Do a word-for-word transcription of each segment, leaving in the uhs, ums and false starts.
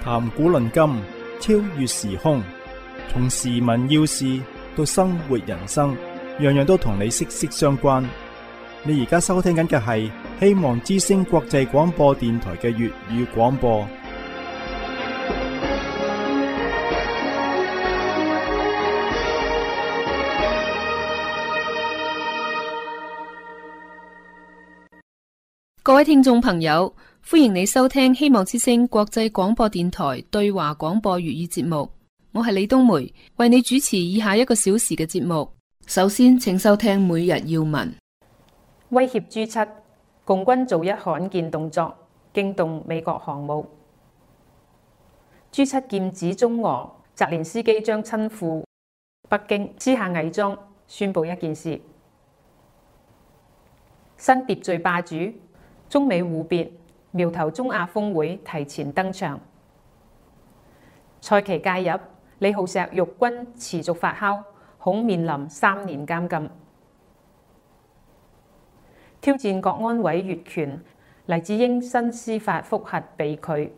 談古論今，超越時空，從時聞要事到生活人生，樣樣都同你息息相關。你而家收聽緊嘅係希望之聲國際廣播電台嘅粵語廣播。 各位聽眾朋友，歡迎你收聽希望之聲國際廣播電台對華廣播粵語節目。我係李冬梅，為你主持以下一個小時嘅節目。首先，請收聽每日要聞。 威脅 G 七，共軍做一罕見動作，驚動美國航母。G 七劍指中俄，澤連斯基將親赴北京，私下偽裝宣布一件事。新秩序霸主。中美互別，苗頭中亞峰會提前登場。蔡奇介入，李浩石辱軍持續發酵，恐面臨三年監禁。挑戰國安委越權，黎智英新司法覆核被拒。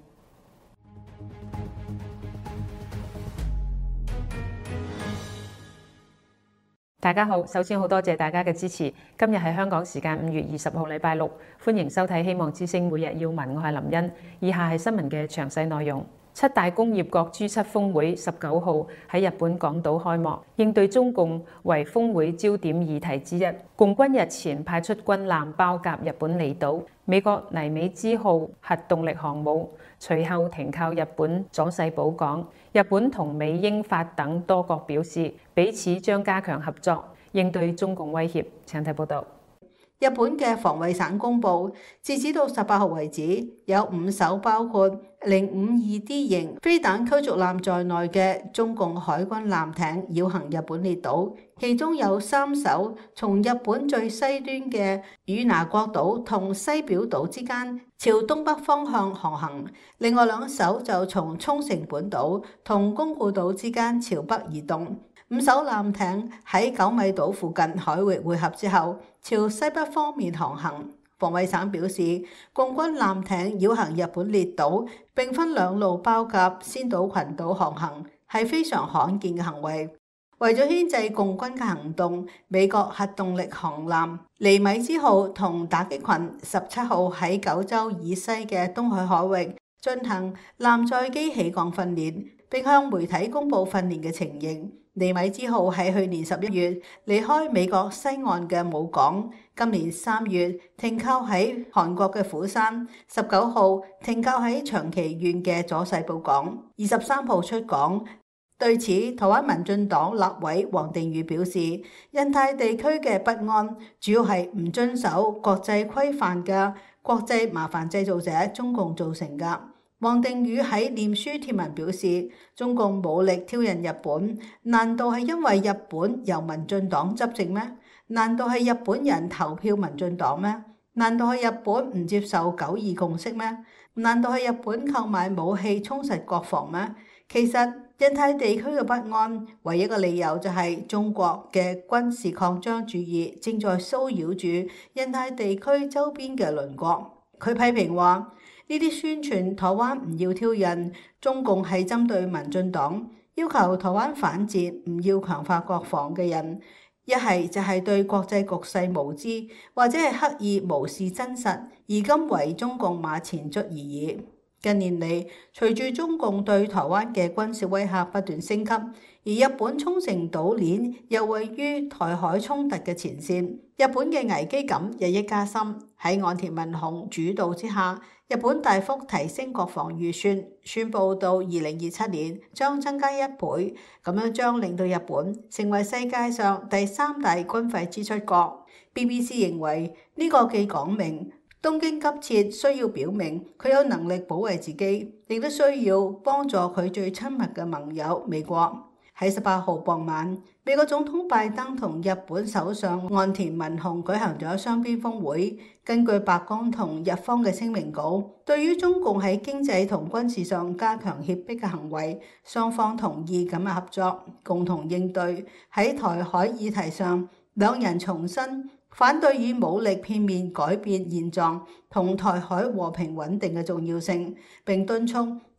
大家好，首先好多謝大家嘅支持。今日係香港時間五月二十號禮拜六，歡迎收睇希望之聲每日要聞，我係林茵。以下係新聞嘅詳細內容。七大工業國 G 七峰會十九號喺日本廣島開幕，應對中共為峰會焦點議題之一。共軍日前派出軍艦包夾日本離島，美國尼美茲號核動力航母隨後停靠日本佐世保港。日本同美英法等多國表示，彼此將加強合作，應對中共威脅。請睇報道。 日本嘅防衛省公佈，截止到十八號為止，有五艘包括零五二 D 型飛彈驅逐艦在內嘅中共海軍艦艇繞行日本列島，其中有三艘從日本最西端嘅與那國島同西表島之間朝東北方向航行，另外兩艘就從沖繩本島同宮古島之間朝北移動。五艘艦艇喺九米島附近海域會合之後，朝西北方面航行。防衛省表示，共軍艦艇繞行日本列島並分兩路包夾仙島群島航行，係非常罕見嘅行為。為咗牽制共軍嘅行動，美國核動力航艦尼米茲號同打擊群十七號喺九州以西嘅東海海域進行艦載機起降訓練，並向媒體公佈訓練嘅情形。尼米茲號喺去年十一月離開美國西岸嘅母港，今年三月停靠喺韓國嘅釜山，十九號停靠喺長崎縣嘅佐世保港，二十三號出港。對此，台灣民進黨立委王定宇表示，印太地區嘅不安主要係唔遵守國際規範嘅國際麻煩製造者中共造成㗎。王定宇喺臉書貼文表示，中共武力挑釁日本，難道係因為日本由民進黨執政咩？難道係日本人投票民進黨咩？難道係日本唔接受九二共識咩？難道係日本購買武器充實國防咩？其實印太地區嘅不安，唯一嘅理由就係中國嘅軍事擴張主義正在騷擾住印太地區周邊嘅鄰國。佢批評話，呢啲宣傳台灣唔要挑釁，中共係針對民進黨，要求台灣反戰，唔要強化國防嘅人，一係就係對國際局勢無知，或者係刻意無視真實，而今為中共馬前卒而已。近年嚟，隨住中共對台灣嘅軍事威嚇不斷升級，而日本沖繩島鏈又位於台海衝突嘅前線，日本嘅危機感日益加深。喺岸田文雄主導之下，日本大幅提升國防預算，宣布到二零二七年將增加一倍，咁樣將令到日本成為世界上第三大軍費支出國。B B C 認為呢個既講明東京急切需要表明佢有能力保衛自己，亦都需要幫助佢最親密嘅盟友美國。喺十八號傍晚，美國總統拜登同日本首相岸田文雄舉行咗雙邊峰會。根據白宮同日方嘅聲明稿，對於中共喺經濟同軍事上加強脅迫嘅行為，雙方同意緊密合作，共同應對。喺台海議題上，兩人重申反對以武力片面改變現狀同台海和平穩定嘅重要性，並敦促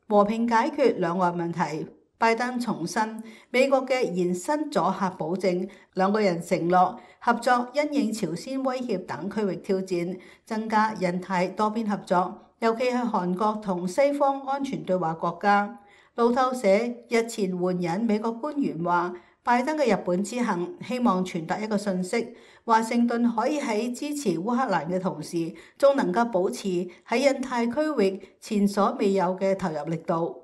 和平解決兩岸問題。拜登重申美國嘅延伸阻嚇保證，兩個人承諾合作因應朝鮮威脅等區域挑戰，增加印太多邊合作，尤其係韓國同西方安全對話國家。路透社日前援引美國官員話，拜登嘅日本之行希望傳達一個訊息，華盛頓可以喺支持烏克蘭嘅同時，仲能夠保持喺印太區域前所未有嘅投入力度。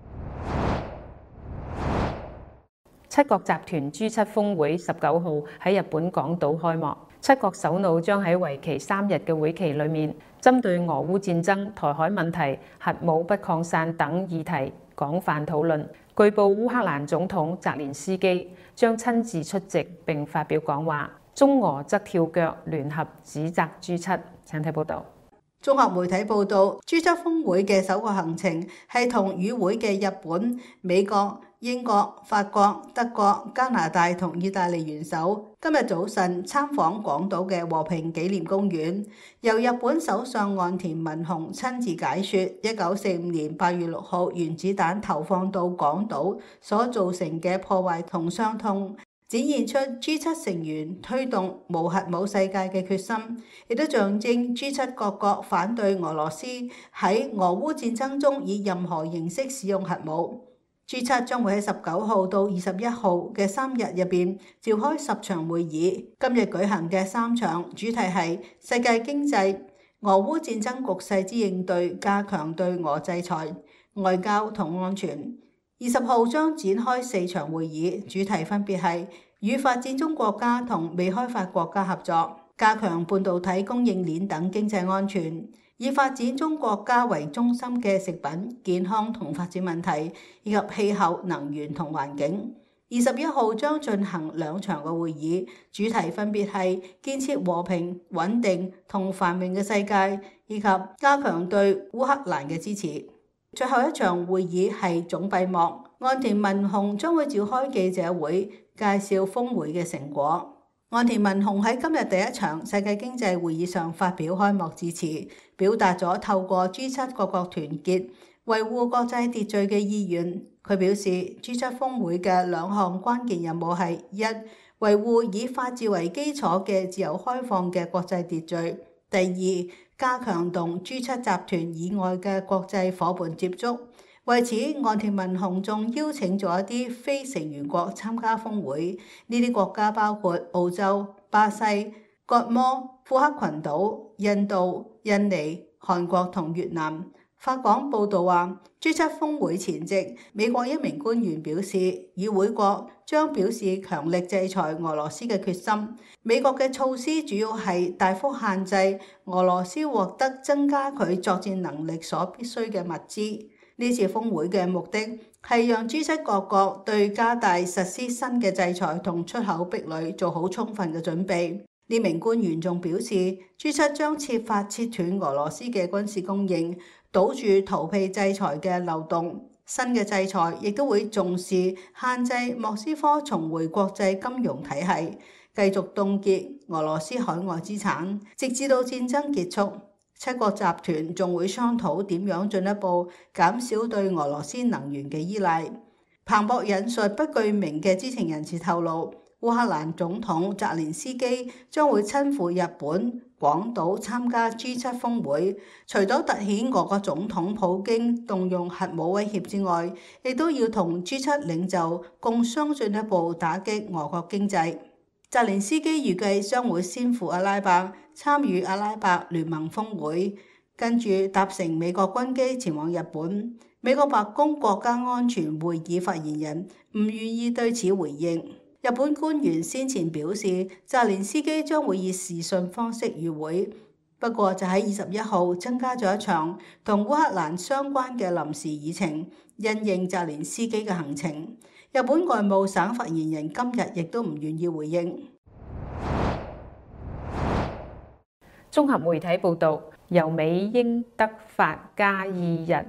七國集團 G 七峰會十九號喺日本廣島開幕，七國首腦將喺為期三日嘅會期裏面，針對俄烏戰爭、台海問題、核武不擴散等議題廣泛討論。據報烏克蘭總統澤連斯基將親自出席並發表講話，中俄則跳腳聯合指責 G 七。請睇報導。 綜合媒體報導 ，G 七峰會嘅首個行程係同與會嘅日本、美國、英國、法國、德國、加拿大同意大利元首今日早晨參訪廣島嘅和平紀念公園，由日本首相岸田文雄親自解說一九四五年八月六號原子彈投放到廣島所造成嘅破壞同傷痛，展現出 G 七成員推動無核武世界嘅決心，亦都象徵 G 七各國反對俄羅斯喺俄烏戰爭中以任何形式使用核武。G 七將會喺十九號到二十一號嘅三日入邊召開十場會議。今日舉行嘅三場主題係世界經濟、俄烏戰爭局勢之應對、加強對俄制裁、外交同安全。二十號將展開四場會議，主題分別係與發展中國家同未開發國家合作，加強半導體供應鏈等經濟安全。以發展中國家為中心嘅食品、健康同發展問題，以及氣候、能源同環境。二十一號將進行兩場嘅會議，主題分別係建設和平、穩定同繁榮嘅世界，以及加強對烏克蘭嘅支持。最後一場會議係總閉幕，岸田文雄將會召開記者會，介紹峰會嘅成果。岸田文雄喺今日第一場世界經濟會議上發表開幕致辭，表達咗透過 G 七各國團結維護國際秩序嘅意願。佢表示 G 七峰會嘅兩項關鍵任務係：一、維護以法治為基礎嘅自由開放嘅國際秩序；第二，加強同 G 七集團以外嘅國際夥伴接觸。為此，岸田文雄仲邀請咗一啲非成員國參加峰會，呢啲國家包括澳洲、巴西、葛摩、庫克群島、印度、印尼、韓國同越南。法廣報導話 ，G 七峰會前夕，美國一名官員表示，與會國將表示強力制裁俄羅斯嘅決心。美國嘅措施主要係大幅限制俄羅斯獲得增加佢作戰能力所必須嘅物資。呢次峰會嘅目的係讓 G 七各國對加大實施新嘅制裁同出口壁壘做好充分嘅準備。呢名官員仲表示 ，G 七將設法切斷俄羅斯嘅軍事供應，堵住逃避制裁嘅漏洞。新嘅制裁亦都會重視限制莫斯科重回國際金融體系，繼續凍結俄羅斯海外資產，直至到戰爭結束。七國集團仲會商討點樣進一步減少對俄羅斯能源嘅依賴。彭博引述不具名嘅知情人士透露，烏克蘭總統澤連斯基將會親赴日本廣島參加 G 七峰會，除咗凸顯俄國總統普京動用核武威脅之外，亦都要同 G 七領袖共商進一步打擊俄國經濟。澤連斯基預計將會先赴阿拉伯參與阿拉伯聯盟峰會，跟住搭乘美國軍機前往日本。美國白宮國家安全會議發言人唔願意對此回應。日本官員先前表示，澤連斯基將會以視訊方式與會，不過就喺二十一號增加咗一場同烏克蘭相關嘅臨時議程，因應澤連斯基嘅行程。日本外務省發言人今日亦都唔願意回應。 綜合媒體報導，由美英德法加意日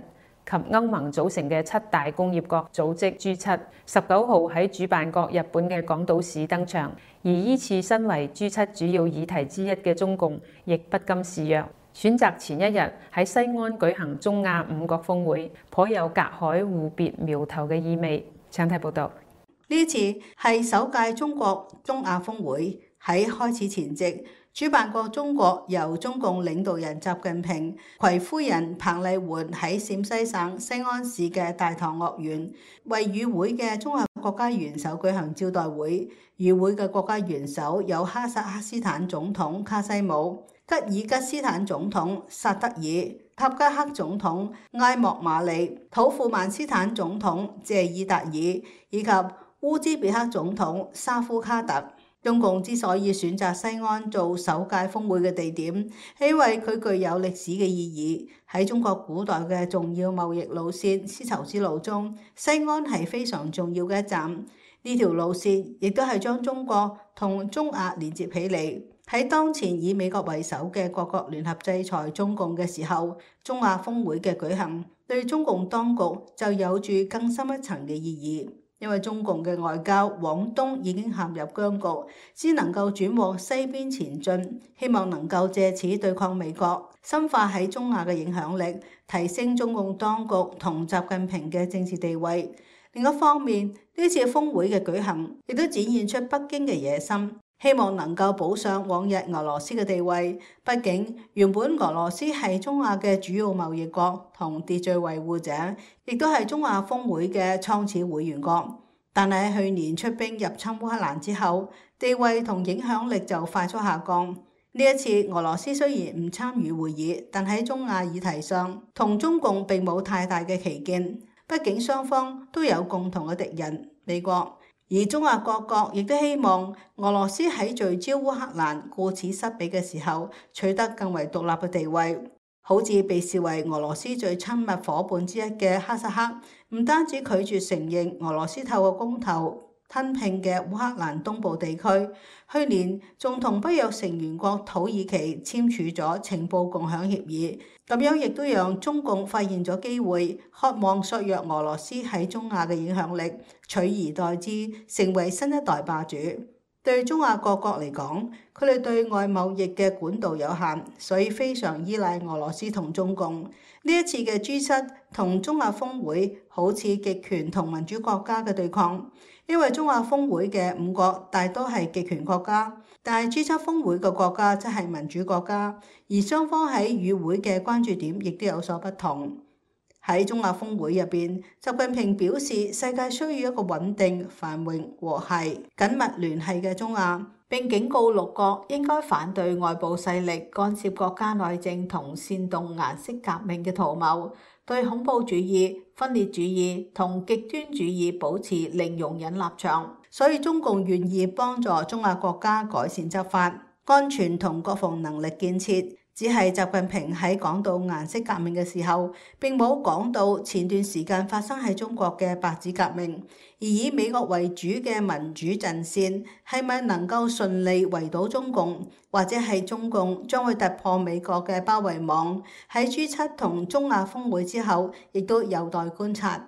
及歐盟組成嘅七大工業國組織 G 七，十九號喺主辦國日本嘅廣島市登場。而依次身為 G 七主要議題之一嘅中共，亦不甘示弱，選擇前一日喺西安舉行中亞五國峰會，頗有隔海互別苗頭嘅意味。請睇報道。 呢次係首屆中國中亞峰會，喺開始前夕，主辦國中國由中共領導人習近平携夫人彭麗媛喺陝西省西安市嘅大唐樂園為與會嘅中亞國家元首舉行招待會。與會嘅國家元首有哈薩克斯坦總統卡西姆、吉爾吉斯坦總統薩德爾、塔加克總統埃莫馬里、土庫曼斯坦總統謝爾達爾以及烏茲別克總統沙夫卡特。中共之所以選擇西安做首屆峰會嘅地點，係因為佢具有歷史嘅意義。喺中國古代嘅重要貿易路線絲綢之路中，西安係非常重要嘅一站。呢條路線亦都係將中國同中亞連接起嚟。喺當前以美國為首嘅各國聯合制裁中共嘅時候，中亞峰會嘅舉行對中共當局就有住更深一層嘅意義。因為中共嘅外交往東已經陷入僵局，先能夠轉往西邊前進，希望能夠借此對抗美國，深化喺中亞嘅影響力，提升中共當局同習近平嘅政治地位。另一方面，呢次峰會嘅舉行亦都展現出北京嘅野心，希望能夠補上往日俄羅斯嘅地位。畢竟原本俄羅斯係中亞嘅主要貿易國同秩序維護者，亦都係中亞峰會嘅創始會員國。但係去年出兵入侵烏克蘭之後，地位同影響力就快速下降。呢一次俄羅斯雖然唔參與會議，但喺中亞議題上同中共並冇太大嘅歧見。畢竟雙方都有共同嘅敵人美國，而中亞各國亦都希望俄羅斯喺聚焦烏克蘭顧此失彼嘅時候，取得更為獨立嘅地位。好似被視為俄羅斯最親密夥伴之一嘅哈薩克，唔單止拒絕承認俄羅斯透過公投吞併嘅烏克蘭東部地區，去年仲同北約成員國土耳其簽署咗情報共享協議，咁樣亦都讓中共發現咗機會，渴望削弱俄羅斯喺中亞嘅影響力，取而代之成為新一代霸主。對中亞各國嚟講，佢哋對外貿易嘅管道有限，所以非常依賴俄羅斯同中共。呢一次嘅 G 七同中亞峰會好似極權同民主國家嘅對抗，因為中亞峰會嘅五國大多係極權國家，但係 G 七峰會嘅國家則係民主國家，而雙方喺與會嘅關注點亦都有所不同。喺中亞峰會入邊，習近平表示世界需要一個穩定、繁榮、和諧、緊密聯繫嘅中亞，並警告六國應該反對外部勢力干涉國家內政同煽動顏色革命嘅圖謀，對恐怖主義、分裂主義同極端主義保持零容忍立場。所以中共願意幫助中亞國家改善執法、安全同國防能力建設。只係習近平喺講到顏色革命嘅時候，並冇講到前段時間發生喺中國嘅白紙革命，而以美國為主嘅民主陣線係咪能夠順利圍堵中共，或者係中共將會突破美國嘅包圍網，喺 G 七同中亞峰會之後，亦都有待觀察。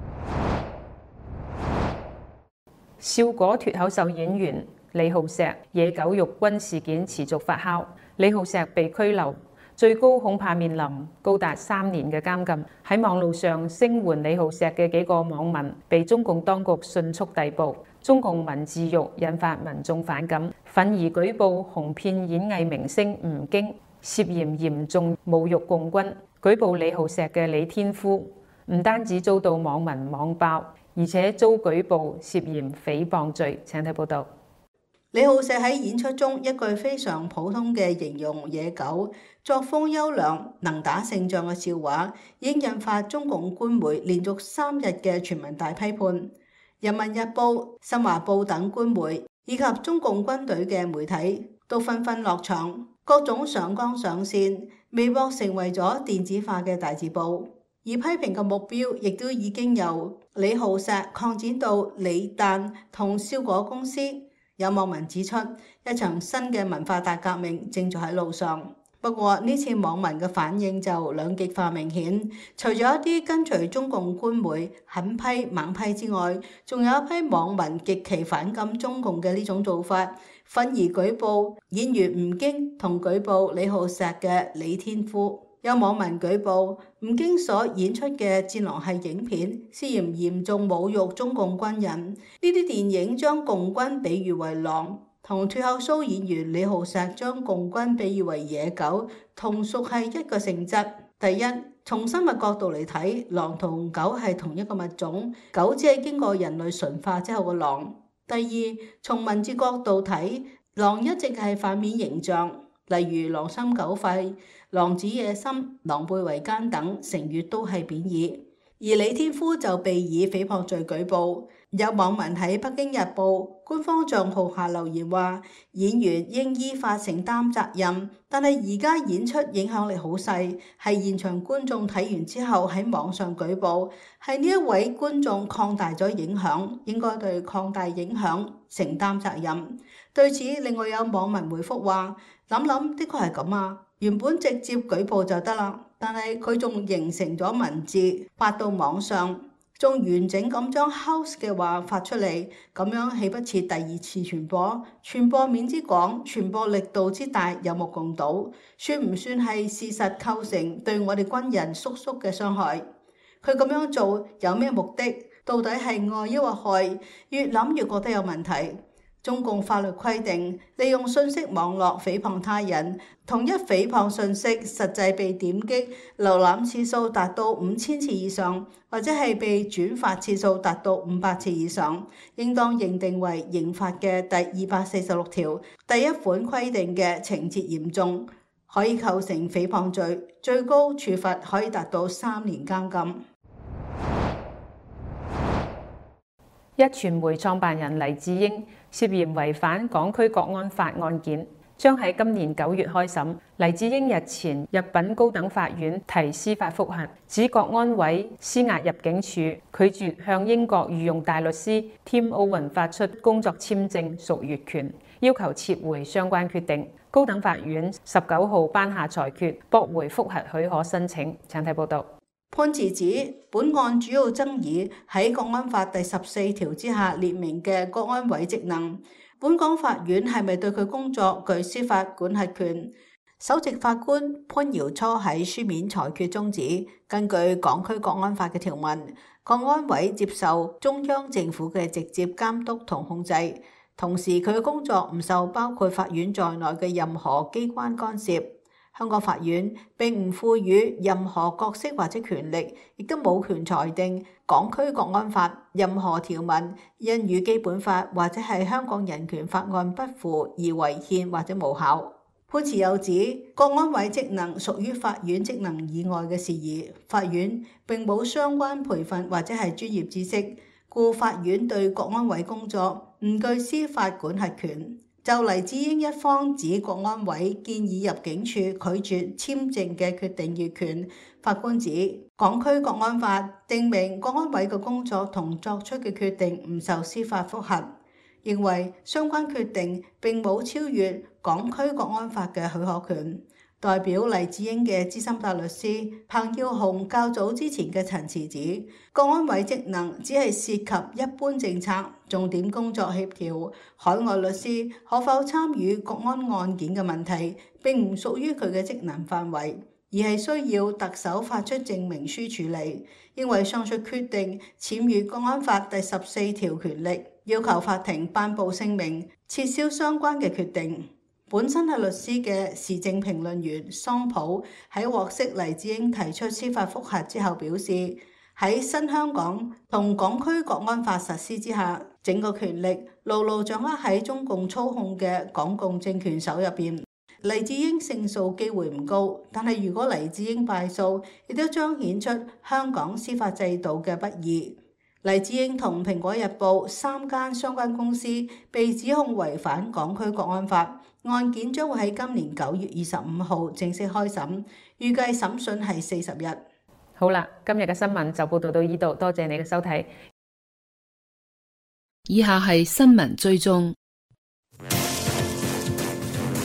笑果脫口秀演員李浩石野狗肉軍事件持續發酵，李浩石被拘留，最高恐怕面臨高達三年嘅監禁。喺網路上聲援李浩石嘅幾個網民被中共當局迅速逮捕，中共文字獄引發民眾反感，憤而舉報紅遍演藝明星吳京涉嫌嚴重侮辱共軍。舉報李浩石嘅李天夫唔單止遭到網民網爆，而且遭舉報涉嫌誹謗罪。請睇報道。 李浩石喺演出中一句非常普通嘅形容野狗作風優良、能打勝仗嘅笑話，已經引發中共官媒連續三日嘅全民大批判。人民日報、新華報等官媒以及中共軍隊嘅媒體都紛紛落場，各種上綱上線，微博成為咗電子化嘅大字報。而批評嘅目標亦都已經由李浩石擴展到李誕同笑果公司。有網民指出，一場新嘅文化大革命正在喺路上。 不過呢次網民嘅反應就兩極化明顯，除咗一啲跟隨中共官媒狠批猛批之外，仲有一批網民極其反感中共嘅呢種做法，憤而舉報演員吳京同舉報李浩石嘅李天夫。有網民舉報吳京所演出嘅戰狼系影片涉嫌嚴重侮辱中共軍人，呢啲電影將共軍比喻為狼，同脫口秀演員李浩石將共軍比喻為野狗，同屬係一個性質。第一，從生物角度嚟睇，狼同狗係同一個物種，狗只係經過人類馴化之後嘅狼。第二，從文字角度睇，狼一直係反面形象，例如狼心狗肺、狼子野心、狼狽為奸等成語都係貶義。而李天夫就被以誹謗罪舉報。有網民喺《北京日報》官方賬號下留言話，演員應依法承擔責任，但係而家演出影響力好細，係現場觀眾睇完之後喺網上舉報，係呢一位觀眾擴大咗影響，應該對擴大影響承擔責任。對此，另外有網民回覆話，諗諗的確係咁啊，原本直接舉報就得啦，但係佢仲形成咗文字發到網上，仲完整咁將 house 嘅話發出嚟，咁樣豈不似第二次傳播？傳播面之廣，傳播力度之大，有目共睹，算唔算係事實構成對我哋軍人叔叔嘅傷害？佢咁樣做有咩目的？到底係愛抑或害？越諗越覺得有問題。中共法律規定，利用信息網絡誹謗他人，同一誹謗信息實際被點擊、瀏覽次數達到五千次以上，或者係被轉發次數達到五百次以上，應當認定為刑法嘅第二百四十六條第一款規定嘅情節嚴重，可以構成誹謗罪，最高處罰可以達到三年監禁。 一傳媒創辦人黎智英涉嫌違反港區國安法案件，將喺今年九月開審。黎智英日前入禀高等法院提司法覆核，指國安委施壓入境處拒絕向英國御用大律師 Tim Owen 發出工作簽證屬越權，要求撤回相關決定。高等法院十九號頒下裁決，駁回覆核許可申請。請睇報道。 判詞指，本案主要爭議喺國安法第十四條之下列明嘅國安委職能，本港法院係咪對佢工作具司法管轄權？首席法官潘瑤初喺書面裁決中指，根據港區國安法嘅條文，國安委接受中央政府嘅直接監督同控制，同時佢嘅工作唔受包括法院在內嘅任何機關干涉。香港法院並唔賦予任何角色或者權力，亦都冇權裁定港區國安法任何條文因與基本法或者係香港人權法案不符而違憲或者無效。判詞又指，國安委職能屬於法院職能以外嘅事宜，法院並冇相關培訓或者係專業知識，故法院對國安委工作唔具司法管轄權。就黎智英一方指國安委建議入境處拒絕簽證嘅決定越權，法官指港區國安法定明國安委嘅工作同作出嘅決定唔受司法覆核，認為相關決定並冇超越港區國安法嘅許可權。代表黎智英嘅資深大律師彭耀雄較早之前嘅陳詞指，國安委職能只係涉及一般政策、重點工作協調、海外律師可否參與國安案件嘅問題，並唔屬於佢嘅職能範圍，而係需要特首發出證明書處理。認為上述決定僭越國安法第十四條權力，要求法庭頒布聲明，撤銷相關嘅決定。本身係律師嘅時政評論員桑普喺獲悉黎智英提出司法覆核之後表示，喺新香港同港區國安法實施之下，整個權力牢牢掌握喺中共操控嘅港共政權手入邊。黎智英勝訴機會唔高，但係如果黎智英敗訴，亦都彰顯出香港司法制度嘅不義。黎智英同蘋果日報三間相關公司被指控違反港區國安法，案件將會喺今年九月二十五號正式開審，預計審訊係四十日。 好啦，今日嘅新聞就報道到呢度，多謝你嘅收睇。 以下係新聞追蹤。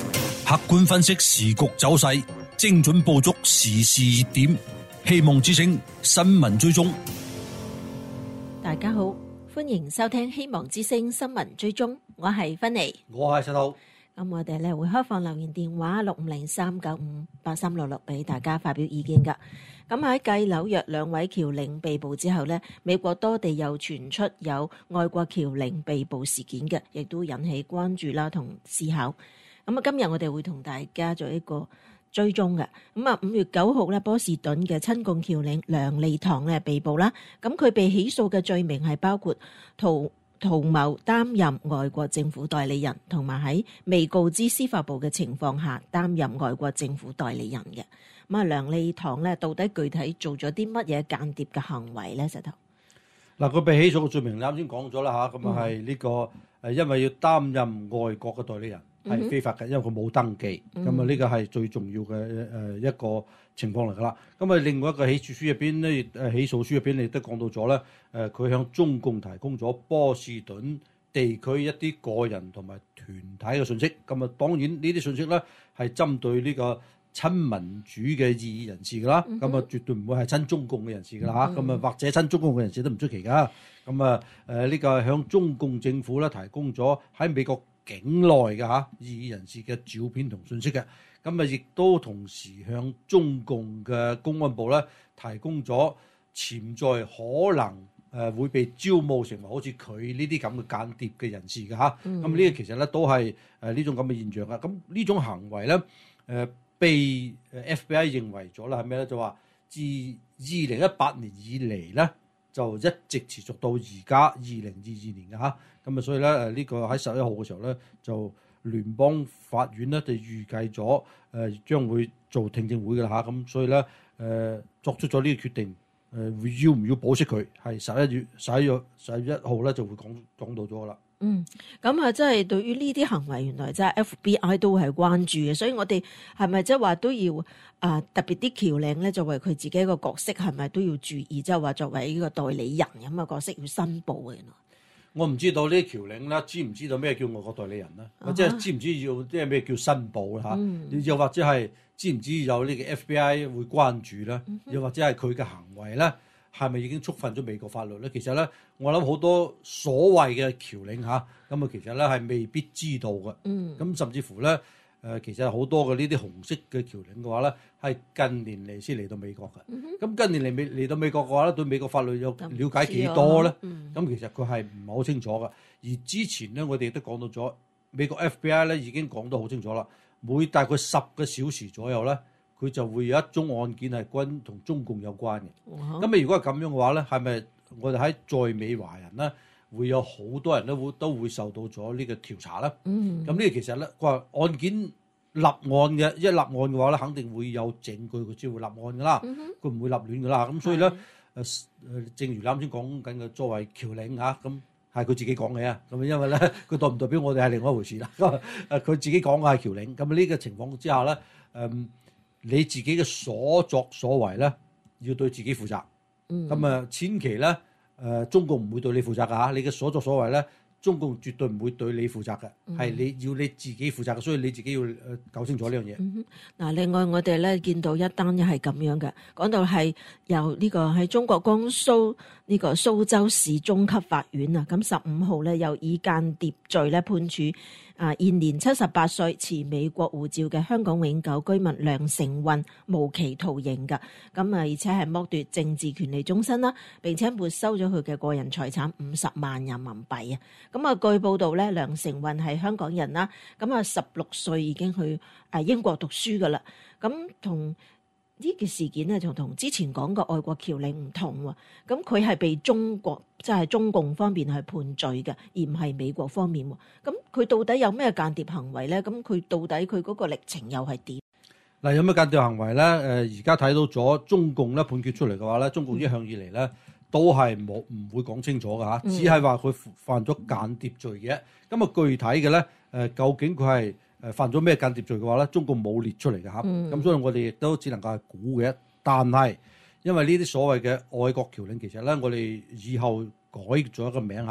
客觀分析時局走勢，精準捕捉時事熱點。希望之聲新聞追蹤。 大家好，歡迎收聽希望之聲新聞追蹤，我係芬妮， 我係石頭。 咁我哋咧會開放留言電話六五零三九五八三六六俾大家發表意見噶。咁喺繼紐約兩位僑領被捕之後呢，美國多地又傳出有外國僑領被捕事件嘅，亦都引起關注啦同思考。咁啊，今日我哋會同大家做一個追蹤嘅。咁啊，五月九號咧，波士頓嘅親共僑領梁利堂咧被捕啦。咁佢被起訴嘅罪名係包括圖圖謀擔任外國政府代理人，同埋喺未告知司法部嘅情況下擔任外國政府代理人嘅。咁啊，梁利堂咧到底具體做咗啲乜嘢間諜嘅行為咧？石頭嗱，佢被起訴嘅罪名你啱先講咗啦嚇，咁啊係呢個誒，因為要擔任外國嘅代理人。係非法嘅，因為佢冇登記，咁啊呢個係最重要嘅誒一個情況嚟㗎啦。咁啊另外一個起訴書入邊咧，誒起訴書入邊亦都講到咗咧，誒佢向中共提供咗波士頓地區一啲個人同埋團體嘅信息。咁啊當然呢啲信息咧係針對呢個親民主嘅異議人士㗎啦。咁啊絕對唔會係親中共嘅人士㗎啦嚇。咁啊或者親中共嘅人士都唔出奇㗎。咁啊誒呢個向中共政府咧提供咗喺美國境內嘅嚇異議人士嘅照片同信息嘅，咁啊亦都同時向中共嘅公安部咧提供咗潛在可能誒會被招募成為好似佢呢啲咁嘅間諜嘅人士嘅嚇，咁呢個其實咧都係誒呢種咁嘅現象啊。咁呢種行為咧誒被誒 F B I 認為咗啦係咩咧？就話自二零一八年以嚟咧就一直持續到而家二零二二年嘅嚇。咁啊，所以咧誒呢個喺十一號嘅時候咧，就聯邦法院咧就預計咗誒將會做聽證會嘅啦嚇。咁所以咧誒作出咗呢個決定，誒要唔要保釋佢係十一月十一月十一號咧就會講講到咗噶啦。 嗯，咁啊，即係對於呢啲行為，原來即係 F B I 都係關注嘅，所以我哋係咪即係話都要啊、呃、特別啲僑領咧，作為佢自己一個角色，係咪都要注意，即係話作為呢個代理人咁嘅角色要申報嘅？原來我唔知道呢啲僑領啦，知唔知道咩叫外國代理人啦？或者係知唔知要即係咩叫申報啦？嚇、嗯，又或者係知唔知有呢個 F B I 會關注咧？嗯、又或者係佢嘅行為咧，係咪已經觸犯咗美國法律咧？其實咧，我諗好多所謂嘅僑領嚇，咁啊其實咧係未必知道嘅。嗯，咁甚至乎咧。誒其實好多嘅呢啲紅色嘅僑領嘅話咧，係近年嚟先嚟到美國嘅。咁、嗯、近年嚟美嚟到美國嘅話咧，對美國法律有了解幾多咧？咁、嗯、其實佢係唔係好清楚嘅。而之前咧，我哋亦都講到咗，美國 F B I 咧已經講得好清楚啦。每大概十個小時左右咧，佢就會有一宗案件係跟同中共有關嘅。咁你、嗯、如果係咁樣嘅話咧，係咪我哋喺在，在美華人咧？會有好多人都會都會受到咗呢個調查啦。咁呢、嗯、個其實咧，佢話案件立案嘅，一立案嘅話咧，肯定會有證據，佢先會立案噶啦。佢唔、嗯、哼會立亂噶啦。咁所以咧，誒誒的，正如你啱先講緊嘅，作為僑領嚇，咁係佢自己講嘅啊。咁因為咧，佢代唔代表我哋係另外一回事啦。誒，佢自己講嘅係僑領。咁呢個情況之下咧，誒、嗯，你自己嘅所作所為咧，要對自己負責。咁啊、嗯，千祈咧。誒、呃，中共唔會對你負責㗎嚇，你嘅所作所為咧，中共絕對唔會對你負責嘅，係、嗯、你要你自己負責嘅，所以你自己要誒搞清楚呢樣嘢。嗱、 嗯，另外我哋咧見到一單又係咁樣嘅，講到係由呢個喺中國江蘇呢個蘇州市中級法院啊，咁十五號咧又以間諜罪咧判處啊現年七十八歲持美國護照嘅香港永久居民梁成運無期徒刑㗎，咁啊而且係剝奪政治權利終身啦，並且沒收咗佢嘅個人財產五十萬人民幣啊！咁啊據報道咧，梁成運係香港人啦，咁啊十六歲已經去誒英國讀書㗎啦，咁同呢件事件咧就同之前講嘅外國僑領唔同喎，咁佢係被中國即係、就是、中共方面去判罪嘅，而唔係美國方面喎。咁佢到底有咩間諜行為咧？咁佢到底佢嗰個歷程又係點？ 嗱，有咩間諜行為咧？誒，而家睇到咗中共咧判決出嚟嘅話咧，中共一向以嚟咧都係冇唔會講清楚嘅嚇，只係話佢犯咗間諜罪嘅。咁啊，具體嘅咧誒，究竟佢係誒犯咗咩間諜罪嘅話咧，中共冇列出嚟嘅嚇，咁、嗯、所以我哋亦都只能夠係估嘅。但係因為呢啲所謂嘅外國僑領，其實咧我哋以後改咗一個名嚇，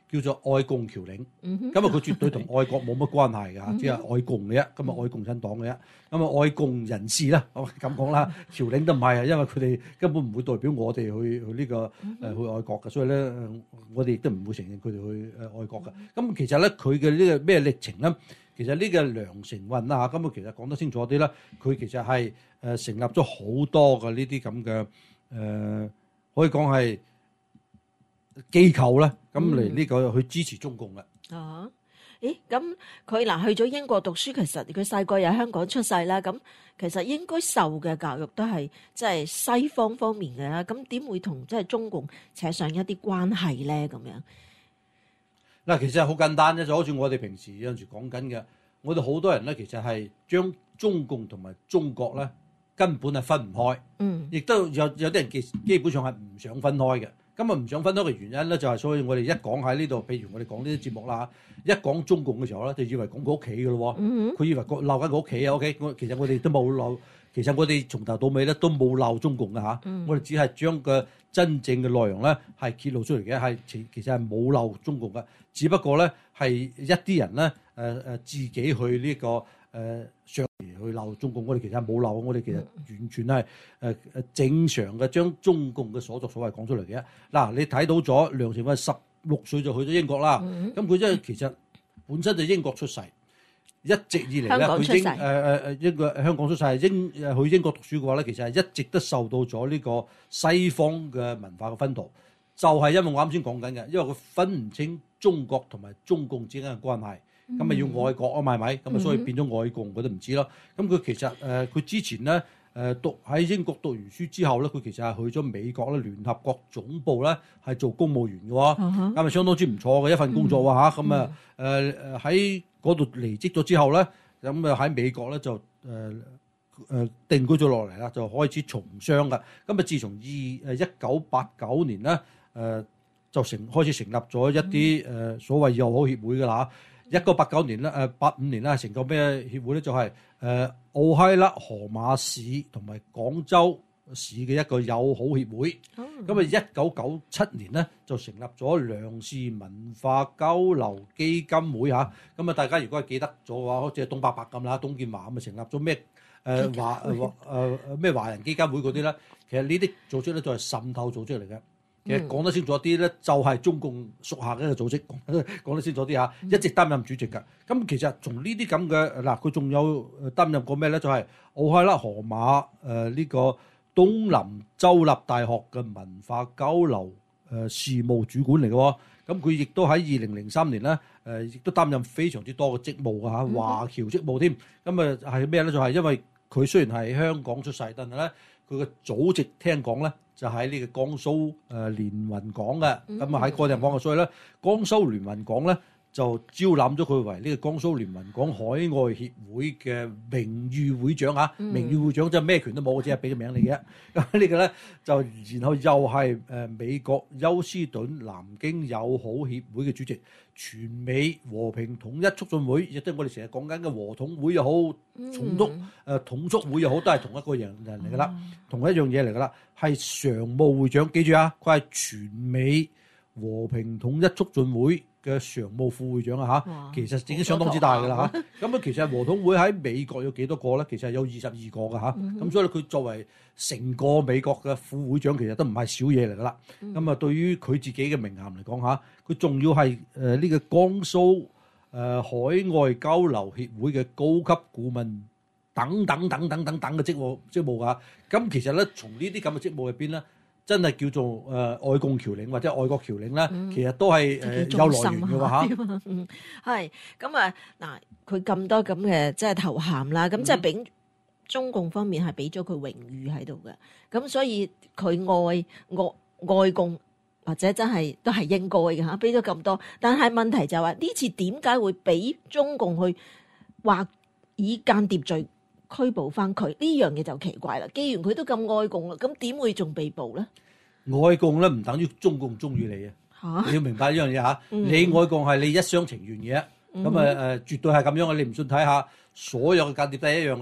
叫做愛共僑領。 嗯哼， 咁啊，佢絕對同愛國冇乜關係㗎，只係愛共嘅啫。咁啊，愛共產黨嘅啫。咁啊，愛共人士啦，我咁講啦，僑領都唔係啊，因為佢哋根本唔會代表我哋去去呢個誒去愛國嘅，所以咧我哋亦都唔會承認佢哋去誒愛國嘅。咁其實咧，佢嘅呢個咩歷程咧？其實呢個梁成運啦嚇，咁啊其實講得清楚啲啦，佢其實係誒成立咗好多嘅呢啲咁嘅誒，可以講係機構啦，咁嚟呢個去支持中共嘅。 啊，咦？咁佢嗱去咗英國讀書，其實佢細個又喺香港出世啦，咁其實應該受嘅教育都係即係西方方面嘅啦，咁點會同即係中共扯上一啲關係咧？咁樣嗱，其實好簡單啫，就好似我哋平時有陣時講緊嘅，我哋好多人咧，其實係將中共同埋中國咧根本係分唔開， 嗯， 亦都有有啲人基基本上係唔想分開嘅。咁啊唔想分開嘅原因咧，就係所以我哋一講喺呢度，譬如我哋講呢啲節目啦，一講中共嘅時候咧，就以為講佢屋企嘅咯喎，佢、 嗯、 以為鬧緊佢屋企啊 ，OK， 其實我哋都冇鬧，其實我哋從頭到尾咧都冇鬧中共嘅嚇， 嗯、 我哋只係將個真正嘅內容咧係揭露出嚟嘅，係其其實係冇鬧中共嘅，只不過咧係一啲人咧誒誒自己去呢、這個誒。呃上嚟去鬧中共，我哋其實冇鬧，我哋其實完全係誒誒正常嘅將中共嘅所作所為講出嚟嘅。嗱，你睇到咗梁成運十六歲就去咗英國啦，咁佢真係其實本身就英國出世，一直以嚟咧佢英誒誒誒英國香港出世，英誒去英國讀書嘅話咧，其實係一直都受到咗呢個西方嘅文化嘅薰陶，就係、是、因為我啱先講緊嘅，因為佢分唔清中國同埋中共之間嘅關係。咁咪、嗯、要愛國啊嘛係咪？咁啊所以變咗愛共，佢都唔知咯。咁佢其實誒佢、呃、之前咧誒、呃、讀喺英國讀完書之後咧，佢其實係去咗美國咧聯合國總部咧係做公務員嘅喎，咁啊、uh huh. 相當之唔錯嘅一份工作喎嚇。咁啊誒誒喺嗰度離職咗之後咧，咁啊喺美國咧就誒誒、呃、定居咗落嚟啦，就開始從商㗎。咁啊自從二誒一九八九年咧誒、呃、就成開始成立咗一啲誒、呃、所謂友好協會㗎啦。一九八九年咧，誒八五年咧，成個咩協會咧？就係誒奧克拉荷馬市同埋廣州市嘅一個友好協會。咁啊，一九九七年咧就成立咗梁氏文化交流基金會嚇。咁啊，大家如果係記得咗嘅話，好似係董伯伯咁啦，董建華咁啊，成立咗咩誒華誒誒咩華人基金會嗰啲咧？其實呢啲組織咧就係滲透組織嚟嘅。其實講得清楚啲咧，就係中共屬下嘅一個組織，講得清楚啲嚇，一直擔任主席㗎。咁其實從呢啲咁嘅嗱，佢仲有擔任過咩咧？就係奧克拉荷馬誒呢、呃這個東林州立大學嘅文化交流誒、呃、事務主管嚟嘅喎。咁佢亦都喺二零零三年咧誒，亦、呃、都擔任非常之多嘅職務㗎嚇，華僑職務添。咁啊係咩咧？就係、是、因為佢雖然係香港出世，但係咧佢嘅祖籍聽講咧。就喺呢個江蘇誒連雲港嘅，咁啊喺嗰地方嘅，所以咧江蘇連雲港咧就招攬咗佢為呢個江蘇連雲港海外協會嘅名譽會長嚇，嗯、名譽會長即係咩權都冇，只係俾個名你嘅。咁呢個咧就然後又係誒美國休斯頓南京友好協會嘅主席，全美和平統一促進會，亦即係我哋成日講緊嘅和統會又好，統促誒統促會又好，都係同一個人人嚟㗎啦，同一樣嘢嚟㗎啦，係常務會長。記住啊，佢係全美和平統一促進會嘅常務副會長啊嚇，哇其實已經相當之大㗎啦嚇。咁啊，其實和統會喺美國有幾多個咧？其實有二十二個㗎嚇。咁、嗯、哼所以佢作為成個美國嘅副會長，其實都唔係少嘢嚟㗎啦。咁啊、嗯，對於佢自己嘅名銜嚟講嚇，佢仲要係誒呢個江蘇誒、呃、海外交流協會嘅高級顧問等等等等等等嘅職務職務㗎。咁其實咧，從呢啲咁嘅職務入邊咧，真係叫做誒、呃、愛共僑領或者愛國僑領咧，嗯、其實都係誒、呃、有來源嘅喎嚇。 嗯，係咁啊嗱，佢咁多咁嘅即係頭銜啦，咁即係俾中共方面係俾咗佢榮譽喺度嘅，咁所以佢愛愛愛共或者真係都係應該嘅嚇，俾咗咁多。但係問題就係話呢次點解會俾中共去話以間諜罪拘捕翻佢，呢樣嘢就奇怪啦。既然佢都咁愛共啦，咁點會仲被捕咧？ 愛共咧唔等於中共中意你啊！你要明白呢樣嘢嚇。嗯、你愛共係你一廂情願嘅，咁啊誒絕對係咁樣嘅。你唔信睇下所有嘅間諜都係一樣噶啦。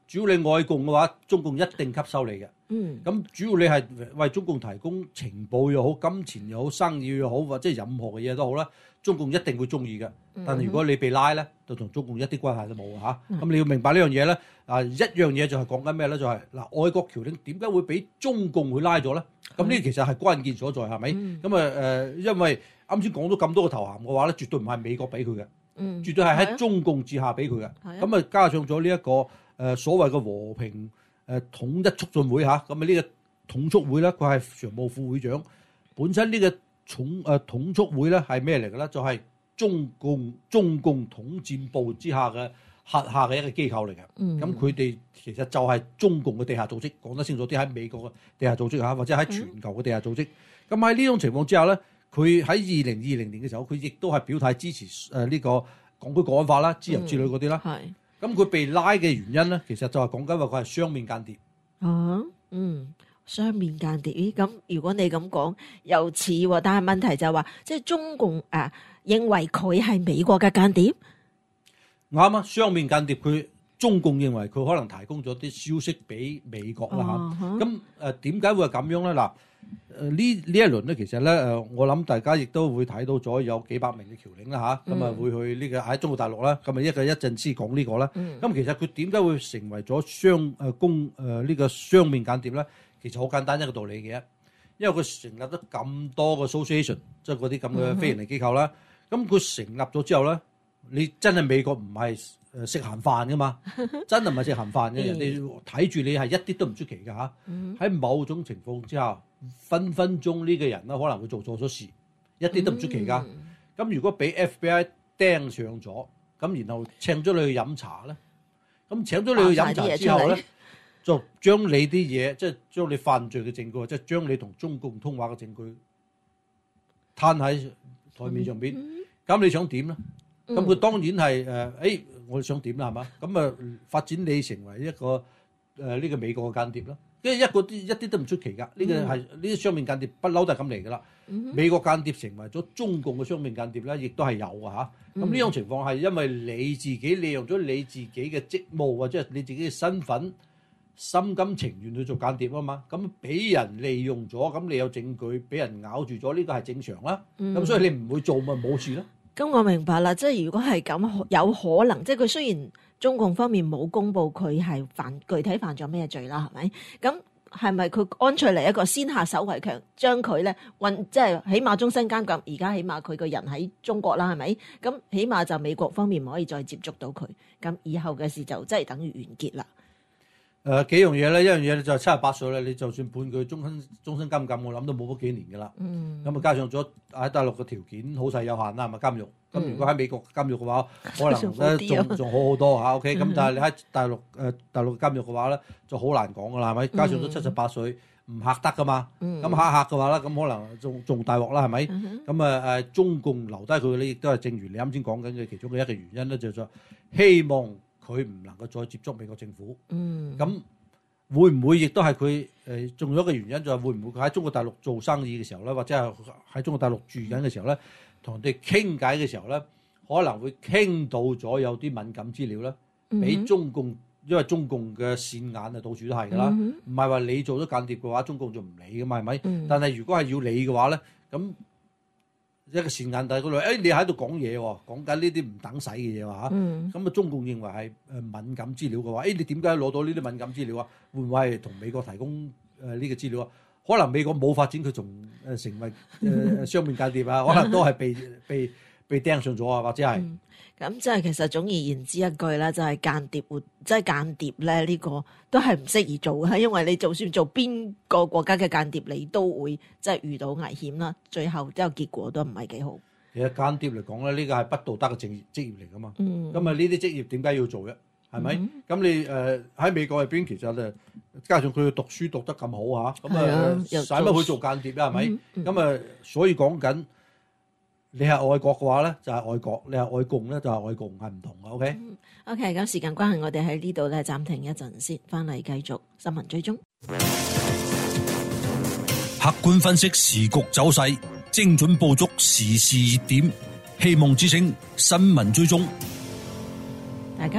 主要你外共嘅話，中共一定吸收你嘅。 嗯， 咁主要你係為中共提供情報又好、金錢又好、生意又好，或者任何嘅嘢都好啦，中共一定會中意嘅。但係如果你被拉咧，就同中共一啲關係都冇嚇。咁、嗯、你要明白呢樣嘢咧，啊一樣嘢就係講緊咩咧？就係、是、嗱，外國僑領點解會俾中共去拉咗咧？咁呢其實係關鍵所在，係咪？咁啊誒，因為啱先講咗咁多個頭銜嘅話咧，絕對唔係美國俾佢嘅，嗯、絕對係喺中共治下俾佢嘅。咁啊加上咗呢一個誒、呃、所謂嘅和平。誒統一促進會嚇，咁啊呢個統促會咧，佢係常務副會長。本身呢個統誒統促會咧係咩嚟嘅咧？就係、是、中共中共統戰部之下嘅轄下嘅一個機構嚟嘅。咁佢哋其實就係中共嘅地下組織，講得清楚啲，喺美國嘅地下組織嚇，或者喺全球嘅地下組織。咁喺呢種情況之下咧，佢喺二零二零年嘅時候，佢亦都係表態支持誒呢個港區國安法啦、自由之類嗰啲啦。 係、嗯。咁佢被拉嘅原因咧，其實就係講緊話佢係雙面間諜。 哦，嗯，雙面間諜。咦，咁如果你咁講又似喎，但係問題就係話，即係中共啊認為佢係美國嘅間諜。 啱啊，雙面間諜，佢中共認為佢可能提供咗啲消息俾美國啦嚇。咁誒點解會係咁樣咧？嗱。誒呢呢一輪咧，其實咧誒，我諗大家亦都會睇到咗有幾百名嘅僑領啦嚇，咁啊、嗯、會去呢、這個喺中國大陸啦，咁啊一個一陣先講呢個啦。咁、嗯、其實佢點解會成為咗雙誒公誒呢個雙面間諜咧？其實好簡單一個道理嘅，因為佢成立咗咁多個 association，即係嗰啲咁嘅非營利機構啦。咁佢、嗯、成立咗之後咧，你真係美國唔係誒食閒飯噶嘛？真係唔係食閒飯嘅，人哋睇住你係一啲都唔出奇㗎嚇。喺、嗯、某種情況之下，分分鐘呢個人咧可能會做錯咗事，一啲都唔出奇㗎。咁、嗯、如果俾 F B I 盯上咗，咁然後請咗你去飲茶咧，咁請咗你去飲茶之後咧，就將你啲嘢，即係將你犯罪嘅證據，即係將你同中共通話嘅證據攤喺台面上邊，咁、嗯、你想點咧？咁佢、嗯、當然係誒，誒、呃，我哋想點啦，係嘛？咁啊，發展你成為一個誒呢、呃這個美國嘅間諜啦。因為一個啲一啲都唔出奇㗎，呢、嗯、個係呢啲雙面間諜不嬲都係咁嚟㗎啦。嗯、哼美國間諜成為咗中共嘅雙面間諜咧，亦都係有㗎嚇。咁呢、嗯、種情況係因為你自己利用咗你自己嘅職務或者係你自己嘅身份，心甘情願去做間諜啊嘛。咁俾人利用咗，咁你有證據俾人咬住咗，呢、這個係正常啦。咁、嗯、所以你唔會做咪冇事咯。 咁、嗯、我明白啦，即係如果係咁，有可能即係佢雖然中共方面冇公布佢係犯具體犯咗咩罪啦，係咪？咁係咪佢乾脆嚟一個先下手為強，將佢咧運即係起碼終身監禁？而家起碼佢個人喺中國啦，係咪？咁起碼就美國方面唔可以再接觸到佢，咁以後嘅事就真係等於完結啦。 誒、呃、幾樣嘢咧，一樣嘢就係七十八歲咧，你就算判佢終身終身監禁，我諗都冇嗰幾年㗎啦。嗯。咁啊，加上咗喺大陸嘅條件好細有限啦，係咪監獄？咁、嗯、如果喺美國監獄嘅話，可能咧仲仲好好多嚇。OK，咁、嗯、但係你喺大陸誒、呃、大陸監獄嘅話咧，就好難講㗎啦，係咪？加上咗七十八歲唔嚇得㗎嘛。咁嚇嚇嘅話咧，咁可能仲仲大鑊啦，係咪？咁啊誒，中共留低佢咧，亦都係正如你啱先講緊嘅其中嘅一個原因咧，就係希望佢唔能夠再接觸美國政府，嗯，咁會唔會亦都係佢誒？仲有一個原因就係會唔會佢喺中國大陸做生意嘅時候咧，或者係喺中國大陸住緊嘅時候咧，同人哋傾偈嘅時候咧，可能會傾到咗有啲敏感資料咧，俾、嗯、中共，因為中共嘅線眼啊，到處都係㗎啦，唔係話你做咗間諜嘅話，中共就唔理㗎嘛，係咪？嗯、但係如果係要理嘅話咧，咁一個線眼底嗰度，誒你喺度講嘢喎，講緊呢啲唔等使嘅嘢喎嚇，咁啊、嗯、中共認為係誒敏感資料嘅話，誒你點解攞到呢啲敏感資料啊？會唔會係同美國提供誒呢個資料啊？可能美國冇發展佢仲誒成為誒雙面間諜啊，可能都係被被被釘上咗啊，或者係。嗯咁即係其實總而言之一句咧，就係間諜活，即係間諜咧呢個都係唔適宜做嘅，因為你就算做邊個國家嘅間諜，你都會即係遇到危險啦，最後都有結果都唔係幾好。 其實間諜嚟講咧，呢個係不道德嘅職業職業嚟噶嘛。咁啊呢啲職業點解要做嘅？係咪？咁、嗯、你誒喺、呃、美國入邊，其實誒加上佢讀書讀得咁好嚇，咁啊使乜去做間諜啊？係咪？咁啊、嗯嗯，所以講緊。你係愛國嘅話咧，就係、是、愛國；你係愛共咧，就係、是、愛共，係唔同嘅。OK，OK，、 okay? okay, 咁時間關係，我哋喺呢度咧暫停一陣先，翻嚟繼續新聞追蹤。 客觀分析時局走勢，精準捕捉時事熱點，希望之聲新聞追蹤。 大家好，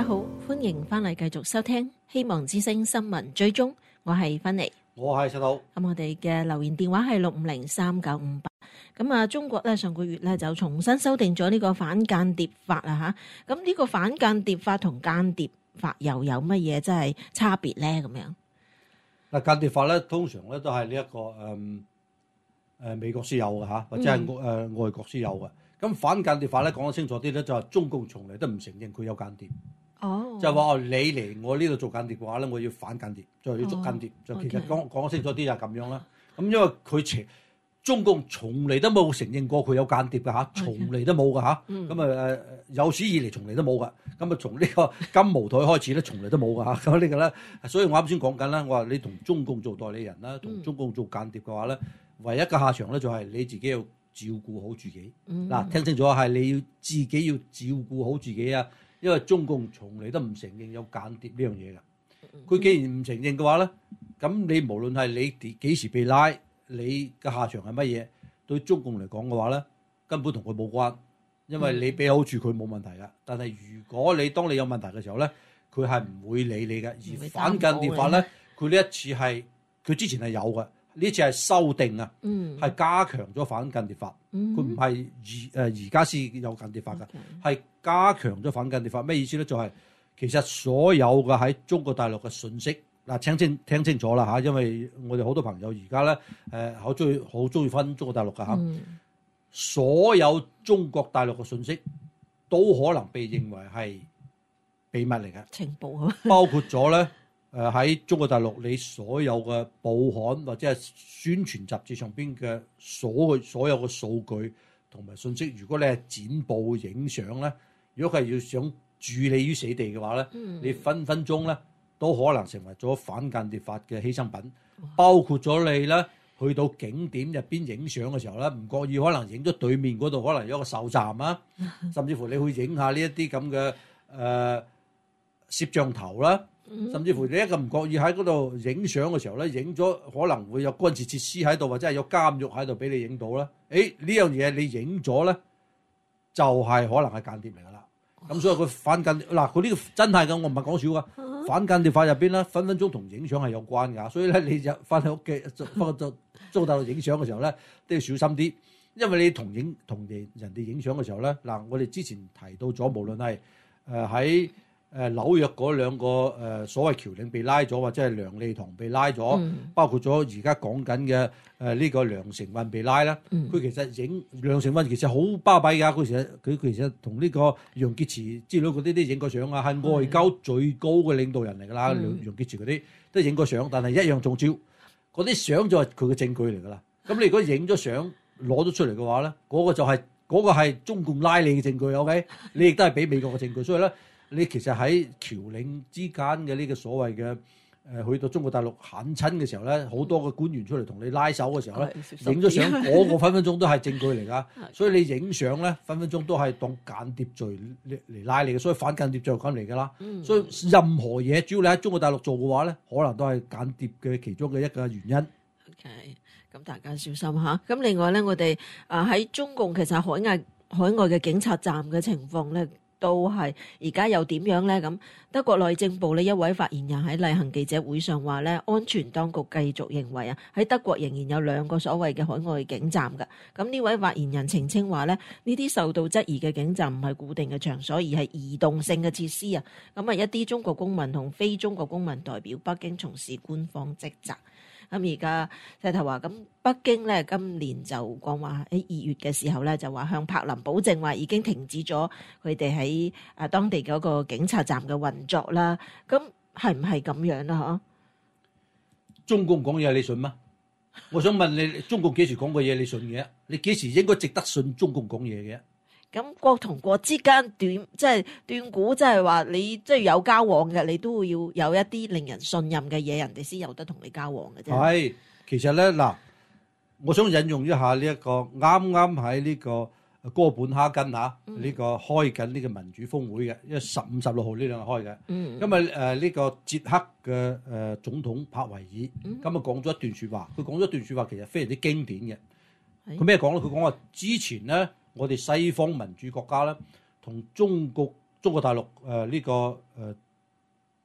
歡迎翻嚟繼續收聽希望之聲新聞追蹤，我係芬妮， 我係陳浩。 咁我哋嘅留言電話係六五零三九五八。咁啊，中國咧上個月咧就重新修訂咗呢個反間諜法啊吓。咁呢個反間諜法同間諜法又有乜嘢即係差別咧？咁樣嗱，間諜法咧通常咧都係呢一個誒誒、呃、美國先有嘅嚇，或者係誒、嗯呃、外國先有嘅。咁反間諜法咧講得清楚啲咧，就係中共從嚟都唔承認佢有間諜。 哦， 就係話哦，你嚟我呢度做間諜嘅話咧，我要反間諜，再要捉間諜。就、哦、其實講講得清楚啲就係咁樣啦。咁因為佢前中共從嚟都冇承認過佢有間諜嘅嚇，從嚟都冇嘅嚇。咁啊誒有史以嚟從嚟都冇嘅。咁啊從呢個金毛腿開始咧，從嚟都冇嘅嚇。咁呢個咧，所以我啱先講緊啦，我話你同中共做代理人啦，同中共做間諜嘅話咧，唯一嘅下場咧就係你自己要照顧好自己。嗱、嗯，聽清楚係你要自己要照顧好自己啊！因為中共從嚟都唔承認有間諜呢樣嘢嘅。佢既然唔承認嘅話咧，咁你無論係你幾時被拉，你嘅下場係乜嘢？對中共嚟講嘅話咧，根本同佢冇關，因為你俾好處佢冇問題㗎。但係如果你當你有問題嘅時候咧，佢係唔會理你嘅。而反間諜法咧，佢呢一次係佢之前係有嘅，呢次係修訂啊，係、嗯、加強咗反間諜法。佢唔係而誒而家先有間諜法㗎，係、okay. 加強咗反間諜法。咩意思咧？就係、是、其實所有嘅喺中國大陸嘅信息。嗱，聽清聽清楚啦嚇，因為我哋好多朋友而家咧誒好中意好中意翻中國大陸㗎嚇、嗯，所有中國大陸嘅信息都可能被認為係秘密嚟嘅情報啊， 包括咗咧誒喺中國大陸你所有嘅報刊或者係宣傳雜誌上邊嘅所所有嘅數據同埋信息，如果你係剪報影相咧，如果佢係要想置你於死地嘅話咧、嗯，你分分鐘咧。都可能成為咗反間諜法嘅犧牲品，包括咗你咧去到景點入邊影相嘅時候咧，唔覺意可能影咗對面嗰度可能有一個哨站啊，甚至乎你去影下呢一啲咁嘅誒攝像頭啦，甚至乎你一個唔覺意喺嗰度影相嘅時候咧，影咗可能會有軍事設施喺度，或者係有監獄喺度俾你影到啦。誒呢樣嘢你影咗咧，就係、是、可能係間諜嚟㗎啦。咁所以佢反間嗱，佢呢個真係㗎，我唔係講笑㗎。反間諜法入邊咧，分分鐘同影相係有關㗎，所以咧你就翻喺屋企，翻到中國大陸影相嘅時候咧，都要小心啲，因為你同影同人人哋影相嘅時候咧，嗱，我哋之前提到咗，無論係誒喺誒紐約嗰兩個誒、呃、所謂僑領被拉咗，或者係梁利堂被拉咗、嗯，包括咗而家講緊嘅誒呢個梁成運被拉啦，佢、嗯、其實影梁成運其實好巴閉㗎，佢其實佢其實同呢個楊潔篪之類嗰啲都影過相啊，係外交最高嘅領導人嚟㗎啦，楊楊潔篪嗰啲都影過相，但係一樣中招，嗰啲相就係佢嘅證據嚟㗎啦。咁你如果影咗相攞咗出嚟嘅話咧，嗰、嗰個就係、係、嗰、嗰個係中共拉你嘅證據 ，OK？ 你亦都係俾美國嘅證據，所以咧。你其實喺僑領之間嘅呢個所謂嘅誒、呃，去到中國大陸懇親嘅時候咧，好多個官員出嚟同你拉手嘅時候咧，影咗相嗰個分分鐘都係證據嚟㗎。所以你影相咧，分分鐘都係當間諜罪嚟嚟拉你嘅，所以反間諜罪咁嚟㗎啦。所以任何嘢，只要你喺中國大陸做嘅話咧，可能都係間諜嘅其中嘅一個原因。 OK，咁大家小心嚇。咁另外咧，我哋啊喺中共其實海外海外嘅警察站嘅情況咧。都係而家又點樣咧？咁德國內政部呢一位發言人喺例行記者會上話咧，安全當局繼續認為啊，喺德國仍然有兩個所謂嘅海外警站㗎。咁呢位發言人澄清話咧，呢啲受到質疑嘅警站唔係固定嘅場所，而係移動性嘅設施啊。咁啊，一啲中國公民同非中國公民代表北京從事官方職責。咁而家石頭話，咁北京咧今年就講話喺二月嘅時候咧，就話向柏林保證話已經停止咗佢哋喺啊當地嗰個警察站嘅運作啦。咁係唔係咁樣啦？嗬？ 中共講嘢你信嗎？我想問你，中共幾時講過嘢你信嘅？你幾時應該值得信中共講嘢嘅？ 咁國同國之間斷即係斷估，即係話你即係有交往嘅，你都會要有一啲令人信任嘅嘢，人哋先有得同你交往嘅啫。係， 其實咧嗱，我想引用一下呢、這、一個啱啱喺呢個哥本哈根嚇呢、嗯這個開緊呢個民主峰會嘅，因為十五、十六號呢兩日開嘅。嗯。因為誒呢個捷克嘅誒總統帕維爾咁啊講咗一段説話，佢講咗一段説話其實非常之經典嘅。佢咩講咧？佢講話之前咧。我哋西方民主國家咧，同中國中國大陸誒呢、呃這個誒、呃、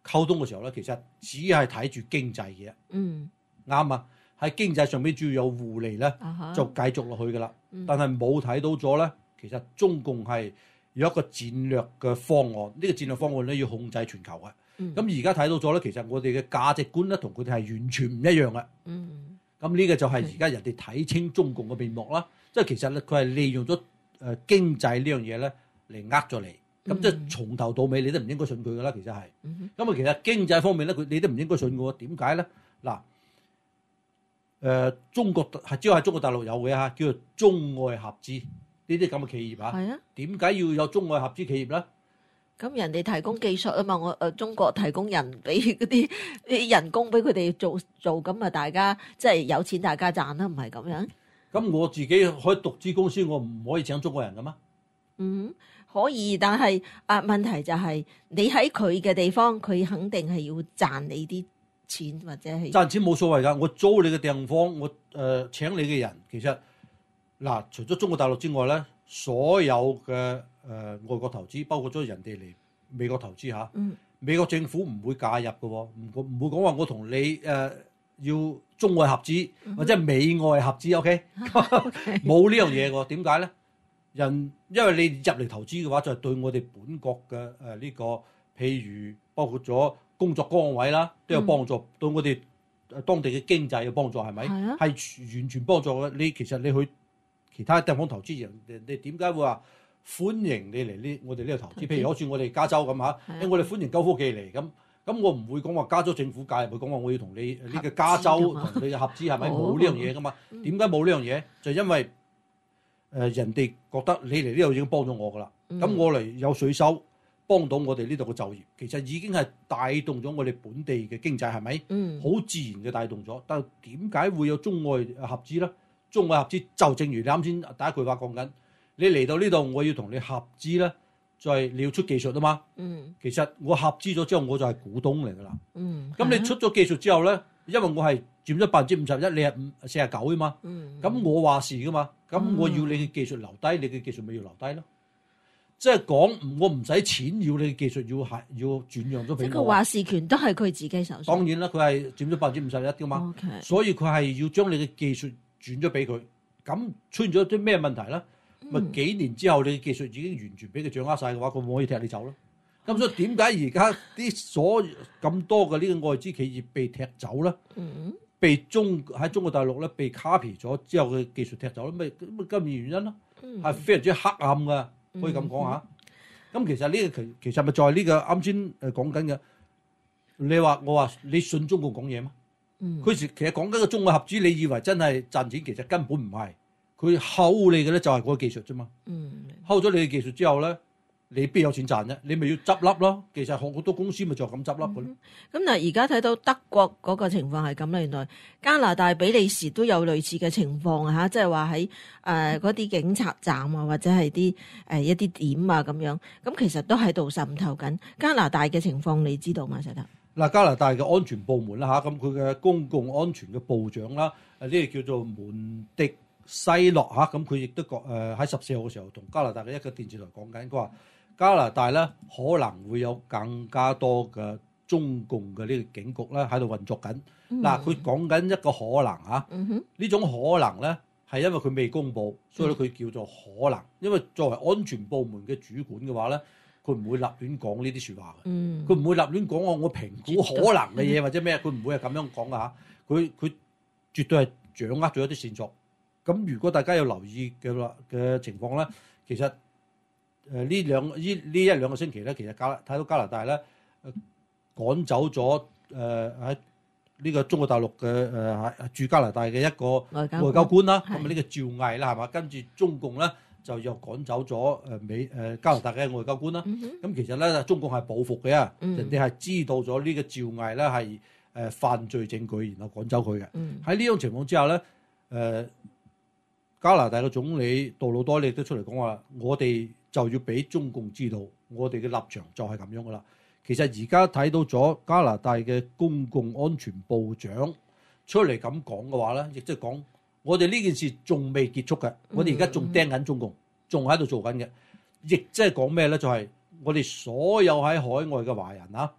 溝通嘅時候咧，其實只係睇住經濟嘅， 嗯， 啱啊。喺經濟上邊主要有互利咧， 啊、 就繼續落去噶啦。 嗯、 但係冇睇到咗咧，其實中共係有一個戰略嘅方案，呢、這個戰略方案咧要控制全球嘅。咁而家睇到咗咧，其實我哋嘅價值觀咧同佢哋係完全唔一樣嘅。 嗯， 咁呢個就係而家人哋睇清中共嘅面目啦。即係其實咧，佢係利用咗誒經濟呢樣嘢咧嚟呃咗你。咁即係從頭到尾你都唔應該信佢噶啦。其實係。咁啊、嗯，其實經濟方面咧，佢你都唔應該信嘅喎。點解咧？嗱。誒、呃、中國係只有喺中國大陸有嘅嚇，叫做中外合資呢啲咁嘅企業啊。係啊。點解要有中外合資企業咧？ 咁人哋提供技術啊嘛，我誒、呃、中國提供人俾嗰啲啲人工俾佢哋做做，咁啊大家即係有錢大家賺啦，唔係咁樣。咁我自己開獨資公司，我唔可以請中國人噶嘛？ 嗯，可以，但係啊問題就係、是、你喺佢嘅地方，佢肯定係要賺你啲錢或者係賺錢冇所謂㗎，我租你嘅地方，我誒、呃、請你嘅人，其實嗱，除咗中國大陸之外咧，所有嘅誒、呃、外國投資，包括咗人哋嚟美國投資嚇，嗯、美國政府唔會介入嘅喎，唔唔會講話我同你誒、呃、要中外合資或者美外合資 ，OK，冇呢樣嘢喎？點解咧？人因為你入嚟投資嘅話，就係、是、對我哋本國嘅誒呢個，譬如包括咗。工作崗位啦，都有幫助，嗯、對我哋當地嘅經濟有幫助，係咪？係係完全幫助嘅。你其實你去其他地方投資人，你點解會話歡迎你嚟呢？我哋呢個投資，譬如好似我哋加州咁嚇，誒、欸、我哋歡迎高科技嚟咁，咁我唔會講話加州政府介入，會講話我要同你呢個加州同你嘅合資係咪？冇呢樣嘢噶嘛？點解冇呢樣嘢？就因為誒、呃、人哋覺得你嚟呢度已經幫咗我噶啦，咁、嗯、我嚟有稅收。幫到我哋呢度嘅就業，其實已經係帶動咗我哋本地嘅經濟，係咪？嗯，好自然嘅帶動咗。但係點解會有中外合資咧？中外合資就正如你啱先第一句話講緊，你嚟到呢度，我要同你合資咧，就係你要出技術啊嘛。嗯，其實我合資咗之後，我就係股東嚟噶啦。嗯，咁你出咗技術之後咧，因為我係佔咗百分之五十一，你係五四十九啊嘛。嗯，咁我話事噶嘛，咁我要你嘅技術留低，你嘅技術咪要留低咯。即係講，我唔使錢，要你嘅技術要係要轉讓咗俾我。即係個話事權都係佢自己手上。當然啦，佢係佔咗百分之五十一噶嘛。Okay. 所以佢係要將你嘅技術轉咗俾佢。咁出現咗啲咩問題咧？咪、嗯、幾年之後，你嘅技術已經完全俾佢掌握晒嘅話，佢唔可以踢你走咯。咁所以點解而家啲所咁多嘅呢個外資企業被踢走咧？嗯、被中喺中國大陸咧被 copy 咗之後嘅技術踢走咧？咪咁咁嘅原因咯，係、嗯、非常之黑暗噶。可以咁講下，咁、嗯、其實呢個其其實咪在呢個啱先誒講緊嘅，你話我話你信中國講嘢咩？佢、嗯、其實講緊個中外合資，你以為真係賺錢，其實根本唔係，佢睺你嘅咧就係嗰個技術啫嘛。睺咗、嗯、你嘅技術之後咧，你邊有錢賺啫？你咪要執笠咯。其實好多公司咪就咁執笠嘅咯。 咁嗱，而家睇到德國嗰個情況係咁啦，原來加拿大、比利時都有類似嘅情況啊嚇，即係話喺誒嗰啲警察站啊，或者係啲誒一啲點啊咁樣，咁其實都喺度滲透緊。加拿大嘅情況你知道嗎？石頭嗱，加拿大嘅安全部門啦嚇，咁佢嘅公共安全嘅部長啦，誒呢個叫做門迪西洛嚇，咁佢亦都講誒喺十四號嘅時候同加拿大嘅一個電視台講緊，佢話。加拿大咧可能會有更加多嘅中共嘅呢個警局咧喺度運作緊。嗱、嗯，佢講緊一個可能嚇，呢、嗯、哼種可能咧係因為佢未公佈，所以咧佢叫做可能。因為作為安全部門嘅主管嘅話咧，佢唔會立亂講呢啲説話嘅。佢唔、嗯、會立亂講我我評估可能嘅嘢或者咩，佢唔會係咁樣講嘅嚇。佢佢絕對係掌握咗一啲線索。咁如果大家有留意嘅話嘅情況咧，其實。誒呢、呃、兩呢呢一兩個星期咧，其實加睇到加拿大咧、呃、趕走咗誒喺呢個中國大陸嘅誒駐加拿大嘅一個外交官啦，咁啊呢個趙毅啦係嘛，跟住中共咧就又趕走咗誒美誒、呃、加拿大嘅外交官啦。咁、嗯、哼其實咧中共係報復嘅，嗯、人哋係知道咗呢個趙毅咧係誒犯罪證據，然後趕走佢嘅。喺呢種情況之下咧，誒、呃、加拿大嘅總理杜魯多亦都出嚟講話，我哋就要俾中共知道，我哋嘅立場就係咁樣噶啦。其實而家睇到咗加拿大嘅公共安全部長出嚟咁講嘅話咧，亦即係講我哋呢件事仲未結束嘅，我哋而家仲盯緊中共，仲喺度做緊嘅。亦即係講咩咧？就係、是、我哋所有喺海外嘅華人啊，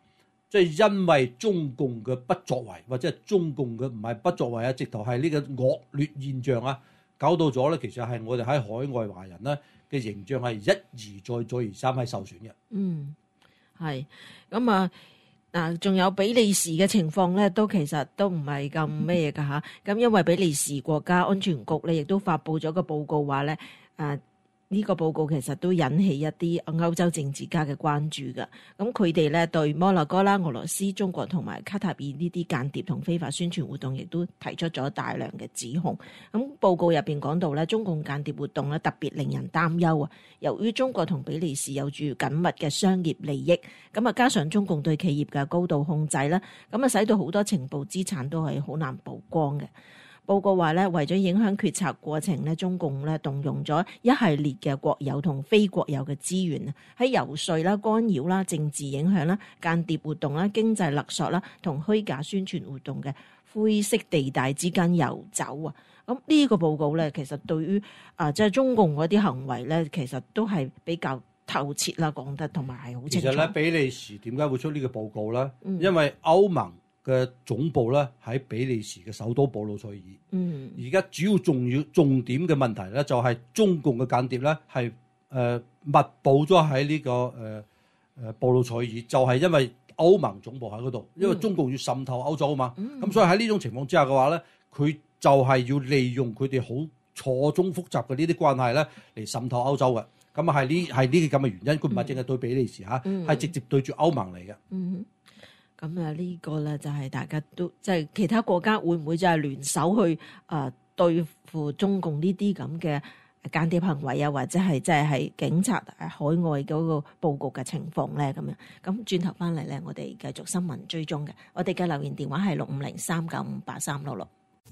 即係因為中共嘅不作為，或者係中共嘅唔係不作為啊，直頭係呢個惡劣現象啊，搞到咗咧，其實係我哋喺海外華人咧嘅形象係一而再、再而三係受損嘅。 嗯，係咁啊。嗱，仲有比利時嘅情況咧，都其實都唔係咁咩㗎嚇。咁因為比利時國家安全局咧，亦都發布咗個報告話咧，誒呢個報告其實都引起一啲歐洲政治家嘅關注㗎。咁佢哋咧對摩納哥啦、俄羅斯、中國同埋卡塔爾呢啲間諜同非法宣傳活動，亦都提出咗大量嘅指控。咁報告入邊講到咧，中共間諜活動咧特別令人擔憂啊！由於中國同比利時有住緊密嘅商業利益，咁啊加上中共對企業嘅高度控制啦，咁啊使到好多情報資產都係好難曝光嘅。報告話咧，為咗影響決策過程咧，中共咧動用咗一系列嘅國有同非國有嘅資源啊，喺游說啦、干擾啦、政治影響啦、間諜活動啦、經濟勒索啦同虛假宣傳活動嘅灰色地帶之間遊走啊！咁呢個報告咧，其實對於啊即係中共嗰啲行為咧，其實都係比較透徹啦，講得同埋係好清楚。 其實咧，比利時點解會出呢個報告咧？ 嗯、 因為歐盟嘅總部咧喺比利時嘅首都布魯塞爾。 嗯， 而家主要重要重點嘅問題咧，就係中共嘅間諜咧係誒密佈咗喺呢個誒誒、呃、布魯塞爾，就係、是、因為歐盟總部喺嗰度，因為中共要滲透歐洲啊嘛。咁、嗯、所以喺呢種情況之下嘅話咧，佢就係要利用佢哋好錯綜複雜嘅呢啲關係咧嚟滲透歐洲嘅。咁啊係呢係呢個咁嘅原因，佢唔係淨係對比利時嚇，係、嗯、直接對住歐盟嚟嘅。 嗯，咁啊呢個咧就係大家都即係、就是、其他國家會唔會就係聯手去誒、呃、對付中共呢啲咁嘅間諜行為啊，或者係即係係警察海外嗰個佈局嘅情況咧咁樣。咁轉頭翻嚟咧，我哋繼續新聞追蹤嘅。我哋嘅留言電話係六五零三九五八三六六。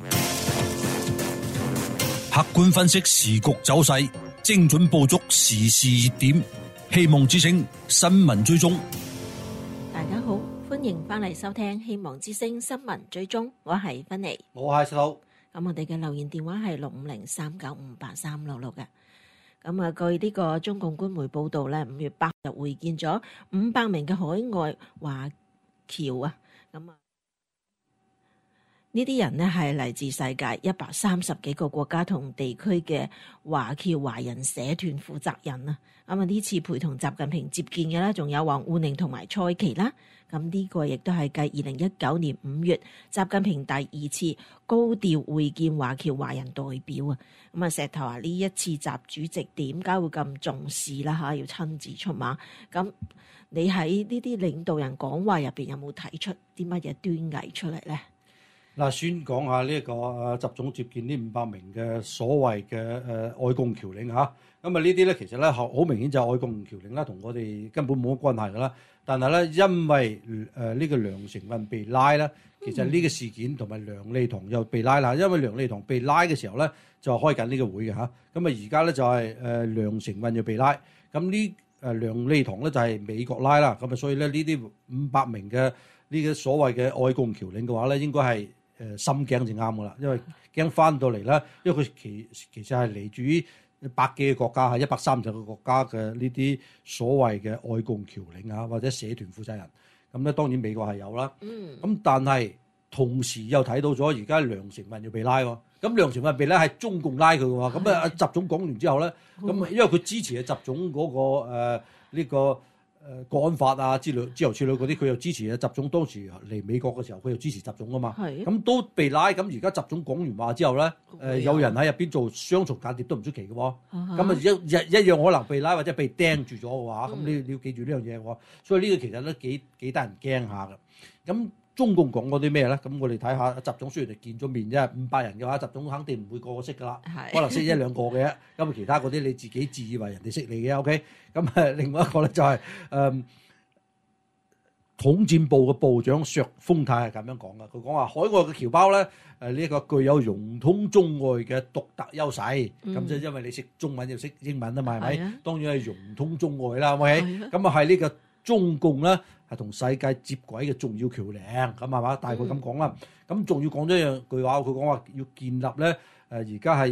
客觀分析時局走勢，精準捕捉時事熱點，希望之聲新聞追蹤。 大家好，歡迎翻嚟收聽希望之聲新聞追蹤，我係芬妮， 我係石頭。 咁我哋嘅留言電話係六五零三九五八三六六嘅。咁啊，據呢個中共官媒報道咧，五月八日會見咗五百名嘅海外華僑啊，咁啊。呢啲人呢係嚟自世界一百三十幾個國家同地區嘅華僑華人社團負責人啊！咁啊呢次陪同習近平接見嘅咧，仲有王滬寧同埋蔡奇啦。咁呢個亦都係繼二零一九年五月習近平第二次高調會見華僑華人代表啊！咁啊石頭話呢一次習主席點解會咁重視啦？嚇，要親自出馬。咁你喺呢啲領導人講話入邊有冇睇出啲乜嘢端倪出嚟咧？ 嗱，先講下呢一個誒習總接見呢五百名嘅所謂嘅誒外共僑領嚇，咁啊呢啲咧其實咧好明顯就係外共僑領啦，同我哋根本冇乜關係噶啦。但係咧因為誒呢個梁成運被拉啦，其實呢個事件同埋梁利棠又被拉啦，因為梁利棠被拉嘅時候咧就開緊呢個會嘅嚇，咁啊而家咧就係誒梁成運又被拉，咁呢誒梁利棠咧就係美國拉啦，咁啊所以咧呢啲五百名嘅呢個所謂嘅外共僑領嘅話咧應該係。誒心驚就啱噶啦，因為驚翻到嚟咧，因為佢其其實係嚟自於百幾個國家，係一百三十個國家嘅呢啲所謂嘅外共僑領啊，或者社團負責人。咁咧當然美國係有啦。嗯。咁但係同時又睇到咗而家梁成運要被拉喎。咁梁成運被拉係中共拉佢嘅喎。咁啊，阿習總講完之後咧，咁因為佢支持嘅習總嗰、那個誒呢、呃這個。誒國安法啊之類之後處理嗰啲，佢又支持啊。習總當時嚟美國嘅時候，佢又支持習總啊嘛。係。咁都被拉，咁而家習總講完話之後咧，誒、呃、有人喺入邊做雙重間諜都唔出奇嘅喎。咁啊一一一樣可能被拉或者被釘住咗嘅話，咁、嗯、你你要記住呢樣嘢喎。所以呢個其實都幾幾得人驚下嘅。咁中共講過啲咩咧？咁我哋睇下，習總雖然係見咗面啫，五百人嘅話，習總肯定唔會個個識噶啦，可能識一兩個嘅。咁其他嗰啲你自己自以為人哋識你嘅 ，OK？咁誒，另外一個咧就係、是、誒、嗯、統戰部嘅部長薛豐泰係咁樣講嘅，佢講話海外嘅僑胞咧，誒呢一個具有融通中外嘅獨特優勢，咁即係因為你識中文又識英文啊嘛，係咪？啊、當然係融通中外啦 ，OK？咁啊係呢個中共咧。係同世界接軌嘅重要橋梁，咁係嘛？大概咁講啦。咁仲要講咗一樣句話，佢講話要建立咧，誒而家係要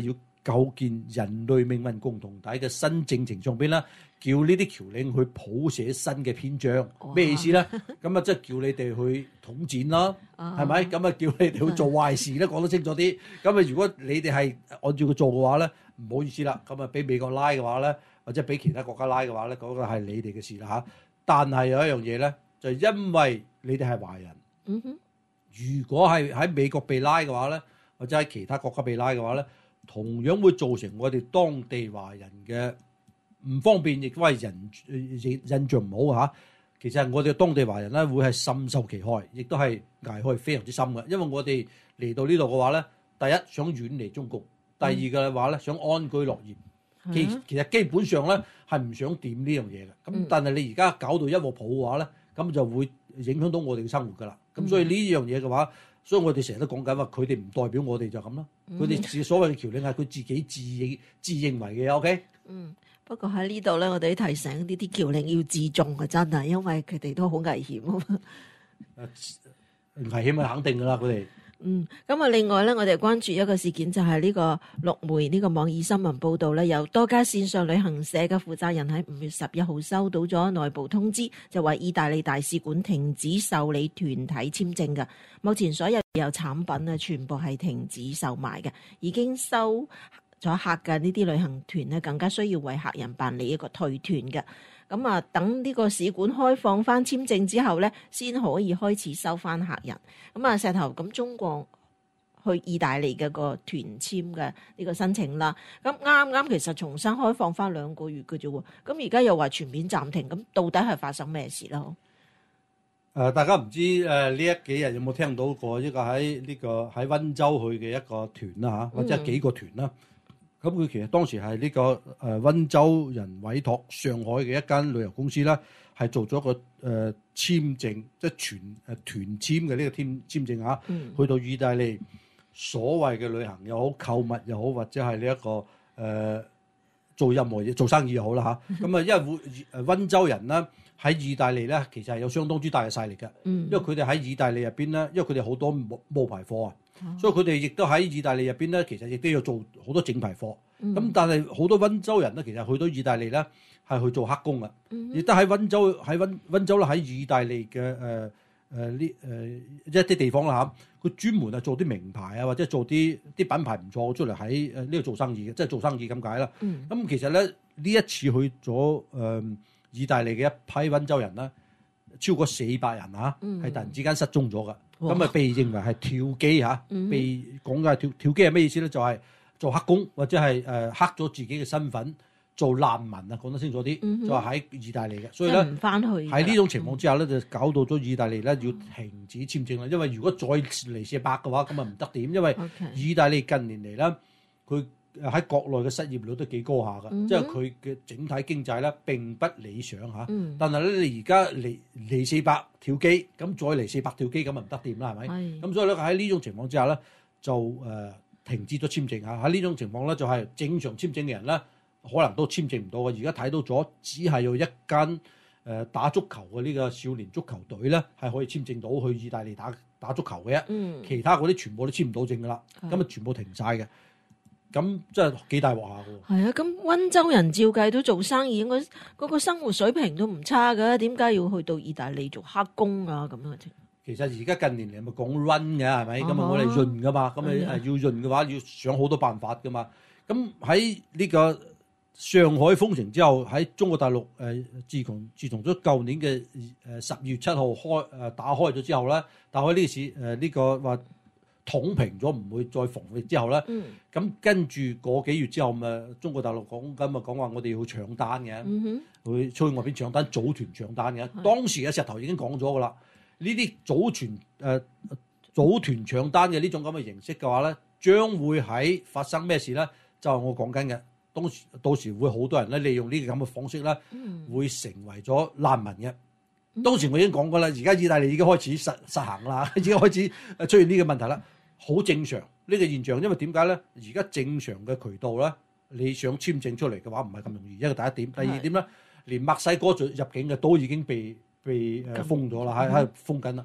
構建人類命運共同體嘅新政程上邊啦，叫呢啲僑領去譜寫新嘅篇章，咩意思咧？咁啊，即係叫你哋去統戰啦，係咪？咁啊，叫你哋去做壞事咧，講得清楚啲。咁啊，如果你哋係按照佢做嘅話咧，唔好意思啦，咁啊，俾美國拉嘅話咧，或者俾其他國家拉嘅話咧，嗰個係你哋嘅事啦嚇。但係有一樣嘢咧，就係因為你哋係華人， 嗯哼， 如果係喺美國被拉嘅話咧，或者喺其他國家被拉嘅話咧，同樣會造成我哋當地華人嘅唔方便，亦都係人印印象唔好嚇。其實我哋當地華人咧會係深受其害，亦都係危害非常之深嘅。因為我哋嚟到呢度嘅話咧，第一想遠離中共，第二嘅話咧想安居樂業。其其實基本上咧係唔想掂呢樣嘢嘅。咁但係你而家搞到一鑊泡嘅話咧，咁就會影響到我哋嘅生活㗎啦。咁所以呢樣嘢嘅話，所以我哋成日都講緊話，佢哋唔代表我哋就咁啦。佢哋自所謂嘅僑領係佢自己自認自認為嘅 ，OK？ 嗯，不過喺呢度咧，我哋提醒呢啲僑領要自重啊，真係，因為佢哋都好危險啊嘛。 危險係肯定㗎啦，佢哋。 嗯，咁啊，另外咧，我哋關注一個事件，就係呢個陸媒呢個網易新聞報道咧，有多家線上旅行社嘅負責人喺五月十一號收到咗內部通知，就話意大利大使館停止受理團體簽證嘅。目前所有有產品啊，全部係停止售賣嘅，已經收咗客嘅呢啲旅行團咧，更加需要為客人辦理一個退團嘅。咁啊，等呢個使館開放翻簽證之後咧，先可以開始收翻客人。咁啊，石頭咁中國去意大利嘅個團簽嘅呢個申請啦，咁啱啱其實重新開放翻兩個月嘅啫喎，咁而家又話全面暫停，咁到底係發生咩事啦？誒、 呃，大家唔知誒呢、呃、一幾日有冇聽到過一個喺呢、這個喺溫州去嘅一個團啦嚇，或者幾個團啦。咁佢、嗯、其實當時係呢、這個誒溫、呃、州人委託上海嘅一間旅遊公司啦，係做咗個誒、呃、簽證，即係全誒團簽嘅呢個簽簽證嚇，嗯、去到意大利所謂嘅旅行又好、購物又好，或者係呢一個誒、呃、做任何嘢、做生意又好啦嚇。咁啊，因為會誒溫州人咧喺意大利咧，其實係有相當之大嘅勢力嘅，嗯、因為佢哋喺意大利入邊咧，因為佢哋好多冒冒牌貨啊。所以佢哋亦都喺意大利入邊咧，其實亦都要做好多正牌貨。咁、嗯、但係好多溫州人咧，其實去到意大利咧係去做黑工嘅，亦都喺溫州喺溫溫州啦，喺意大利嘅誒誒呢誒一啲地方啦嚇，佢專門係做啲名牌啊，或者做啲啲品牌唔錯出嚟喺誒呢度做生意嘅，即係做生意咁解啦。咁、嗯、其實咧呢一次去咗誒、呃、意大利嘅一批溫州人啦，超過四百人嚇，係、嗯、突然之間失蹤咗㗎。咁啊，哇被認為係跳機嚇，嗯、被講嘅係跳跳機係咩意思咧？就係、是、做黑工或者係誒、呃、黑咗自己嘅身份做難民啊！講得清楚啲，嗯、哼就係喺意大利嘅。所以咧，喺呢種情況之下咧，就搞到咗意大利咧要停止簽證啦。因為如果再嚟四百嘅話，咁啊唔得點。因為意大利近年嚟咧，佢喺國內嘅失業率都幾高下㗎，嗯、哼即係佢嘅整體經濟咧並不理想嚇。嗯、但係咧，你而家嚟嚟四百跳機，咁再嚟四百跳機，咁啊唔得掂啦，係咪？咁是所以咧喺呢種情況之下咧，就誒、呃、停止咗簽證嚇。喺呢種情況咧，就係、是、正常簽證嘅人咧，可能都簽證唔到嘅。而家睇到咗，只係有一間誒、呃、打足球嘅呢個少年足球隊咧，係可以簽證到去意大利打打足球嘅啫。嗯、其他嗰啲全部都簽唔到證㗎啦，咁啊是全部停晒嘅。咁真係幾大鑊下嘅。係啊，咁溫州人照計都做生意，應該嗰個生活水平都唔差㗎。點解要去到意大利做黑工啊？咁樣其實而家近年嚟咪講潤嘅係咪？咁啊我哋潤㗎嘛，咁啊要潤嘅話要想好多辦法㗎嘛。咁喺呢個上海封城之後，喺中國大陸誒、呃，自從自從咗舊年嘅誒十月七號開誒、呃、打開咗之後咧，打開呢個市誒呢個話。統平咗唔會再防疫之後咧，咁、嗯、跟住嗰幾月之後咪中國大陸講緊咪講話我哋要搶單嘅，嗯、哼會出去外邊搶單組團搶單嘅。的當時嘅石頭已經講咗噶啦，呢啲組團誒、呃、組團搶單嘅呢種咁嘅形式嘅話咧，將會喺發生咩事咧？就係、是、我講緊嘅，當時到時會好多人咧利用呢個咁嘅方式咧，嗯、會成為咗難民嘅。當時我已經講過啦，而家意大利已經開始實實行啦，已經開始出現呢個問題啦，好正常呢、呢個現象，因為點解咧？而家正常嘅渠道咧，你想簽證出嚟嘅話唔係咁容易，一個第一點，第二點咧，是連墨西哥入境嘅都已經被被誒封咗啦，喺喺度封緊啦。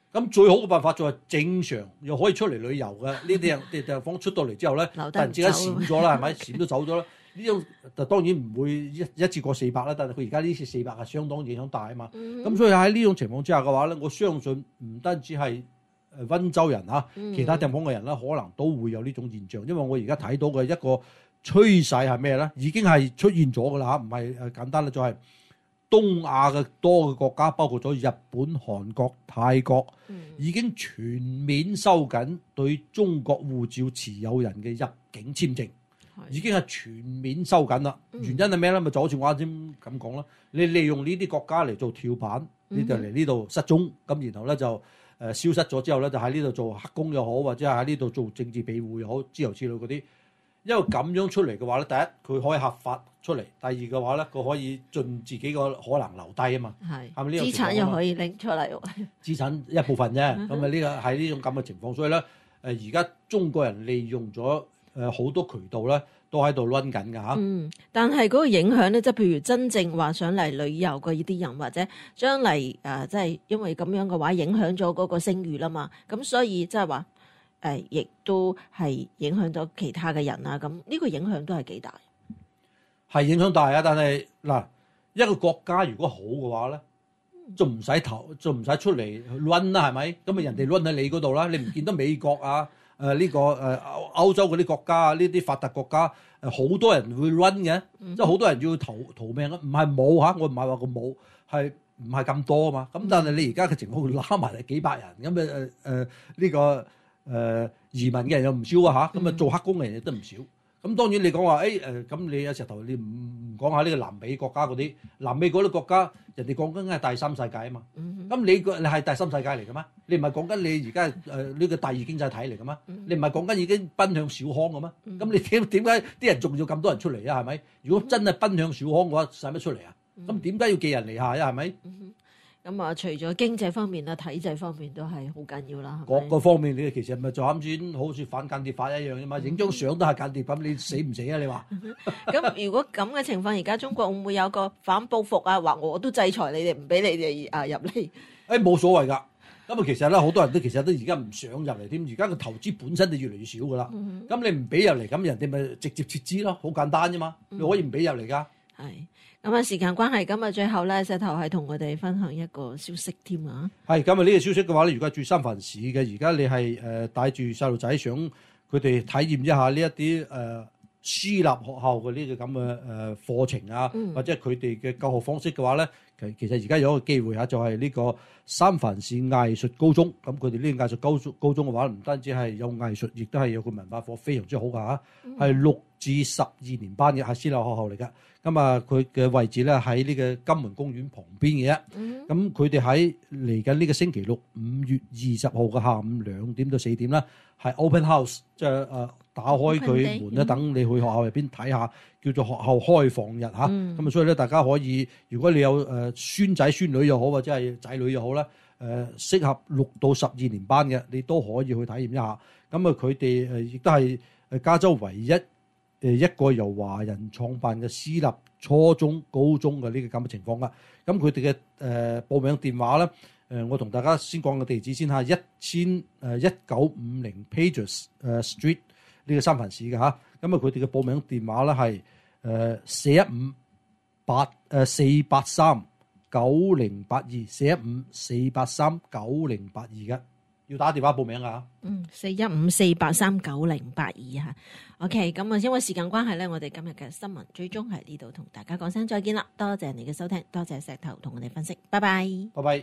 咁最好嘅辦法就係正常又可以出嚟旅遊嘅呢啲啲地方出到嚟之後咧，突然之間閃咗啦，係咪閃都走咗啦？呢種就當然唔會一一次過四百啦，但係佢而家呢次四百係相當影響大啊嘛。咁、嗯、所以喺呢種情況之下嘅話咧，我相信唔單止係誒溫州人嚇，其他地方嘅人咧，可能都會有呢種現象。因為我而家睇到嘅一個趨勢係咩咧？已經係出現咗㗎啦嚇，唔係誒簡單啦，就係、是。東亞嘅多嘅國家，包括咗日本、韓國、泰國，已經全面收緊對中國護照持有人嘅入境簽證，已經係全面收緊啦。原因係咩咧？咪就好似我啱先咁講啦，你利用呢啲國家嚟做跳板，你就嚟呢度失蹤，咁然後咧就誒消失咗之後咧，就喺呢度做黑工又好，或者係喺呢度做政治庇護又好，之後之類嗰啲。因為咁樣出嚟嘅話咧，第一佢可以合法出嚟，第二嘅話咧，佢可以盡自己個可能留低啊嘛。係，係咪呢個資產又可以拎出嚟？資產一部分啫，咁啊呢個喺呢種咁嘅情況，所以咧誒而家中國人利用咗誒好多渠道咧，都喺度攆緊㗎嚇。嗯，但係嗰個影響咧，即係譬如真正話想嚟旅遊嘅呢啲人，或者將嚟誒即係因為咁樣嘅話，影響咗嗰個聲譽啦嘛。咁所以即係話。誒，亦都係影響到其他嘅人啦。咁呢個影響都係幾大，係影響大啊！但係嗱，一個國家如果好嘅話咧，就唔使投，就唔使出嚟攆啦，係咪？咁啊，人哋攆喺你嗰度啦。你唔見得美國啊？誒、呃、呢、這個誒歐歐洲嗰啲國家啊，呢啲發達國家誒，好多人會攆嘅，即係好多人要逃逃命啊！唔係冇嚇，我唔係話個冇，係唔係咁多啊嘛？咁但係你而家嘅情況會拉埋嚟幾百人咁誒誒呢個。誒、呃、移民嘅人又唔少啊嚇，咁啊做黑工嘅人亦都唔少。咁當然你講話誒誒，咁、欸、你有時頭你唔唔講下呢個南美國家嗰啲，南美嗰啲國家人哋講緊係第三世界啊嘛。咁、嗯、你個你係第三世界嚟嘅咩？你唔係講緊你而家誒呢個第二經濟體嚟嘅咩？你唔係講緊已經奔向小康嘅咩？咁、嗯、你點點解啲人仲要咁多人出嚟啊？係咪？如果真係奔向小康嘅話，使乜出嚟啊？咁點解要寄人籬下啊？係咪？嗯咁啊，除咗經濟方面啦，體制方面都係好緊要啦。各個方面你其實咪就啱先，好似反間諜法一樣啫嘛，影張相都係間諜咁，你死唔死啊？你話？咁如果咁嘅情況，而家中國會唔會有個反報復啊？話我都制裁你哋，唔俾你哋啊入嚟？誒、欸，冇所謂㗎。咁啊，其實咧，好多人都其實都而家唔想入嚟添。而家個投資本身就越嚟越少㗎啦。咁、嗯、你唔俾入嚟，咁人哋咪直接撤資咯，好簡單啫嘛。你可以唔俾入嚟㗎。係。咁啊，時間關係，今日最後咧，石頭係同我哋分享一個消息添啊。係，今日呢個消息嘅話咧，如果係住三藩市嘅，而家你係誒帶住細路仔想佢哋體驗一下呢一啲誒私立學校嘅呢個咁嘅誒課程啊，嗯、或者係佢哋嘅教學方式嘅話咧，其其實而家有一個機會嚇，就係、是、呢個三藩市藝術高中。咁佢哋呢個藝術高中高中嘅話，唔單止係有藝術，亦都係有個文化課，非常之好㗎嚇。係、嗯、六至十二年班嘅，係私立學校嚟㗎。咁啊，佢嘅位置咧喺呢個金門公園旁邊嘅啫。咁佢哋喺嚟緊呢個星期六五月二十號嘅下午兩點到四點啦，係 open house，即係誒打開佢門咧，等你去學校入邊睇下，叫做學校開放日嚇。咁、嗯、啊，所以咧大家可以，如果你有誒孫仔孫女又好，或者係仔女又好咧，誒、呃、適合六到十二年班嘅，你都可以去體驗一下。咁啊，佢哋誒亦都係誒加州唯一。誒一個由華人創辦嘅私立初中、高中嘅呢個咁嘅情況啦。咁佢哋嘅誒報名電話咧，誒、呃、我同大家先講個地址先嚇，一千誒一九五零 Pages 誒 Street 呢個三藩市嘅嚇。咁啊，佢哋嘅報名電話咧係誒四一五八誒四八三九零八二，四一五四八三九零八二嘅。要打電話報名啊！嗯，四一五四八三九零八二嚇。OK，咁啊，因為時間關係咧，我哋今日嘅新聞最終係呢度同大家講聲再見啦。多謝你嘅收聽，多謝石頭同我哋分析，拜拜，拜拜。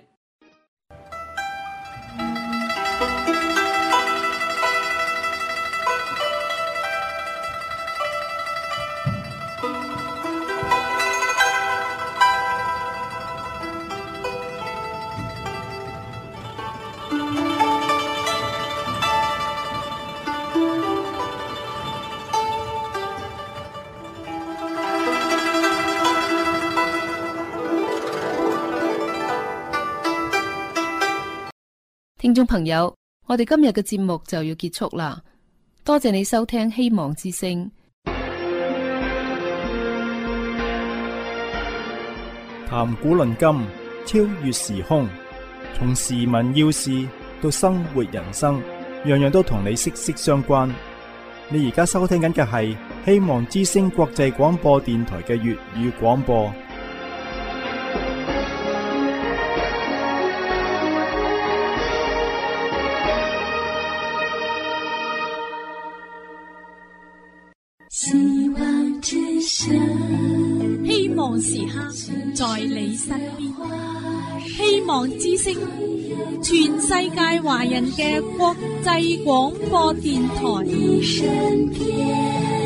聽眾朋友，我哋今日嘅節目就要結束啦，多謝你收聽希望之聲。 談古論今，超越時空， 從時聞要事到生活人生，樣樣都同你息息相關。你而家收聽緊嘅係希望之聲國際廣播電台嘅粵語廣播。 希望之聲，希望時刻在你身邊。希望之聲，全世界華人嘅國際廣播電台。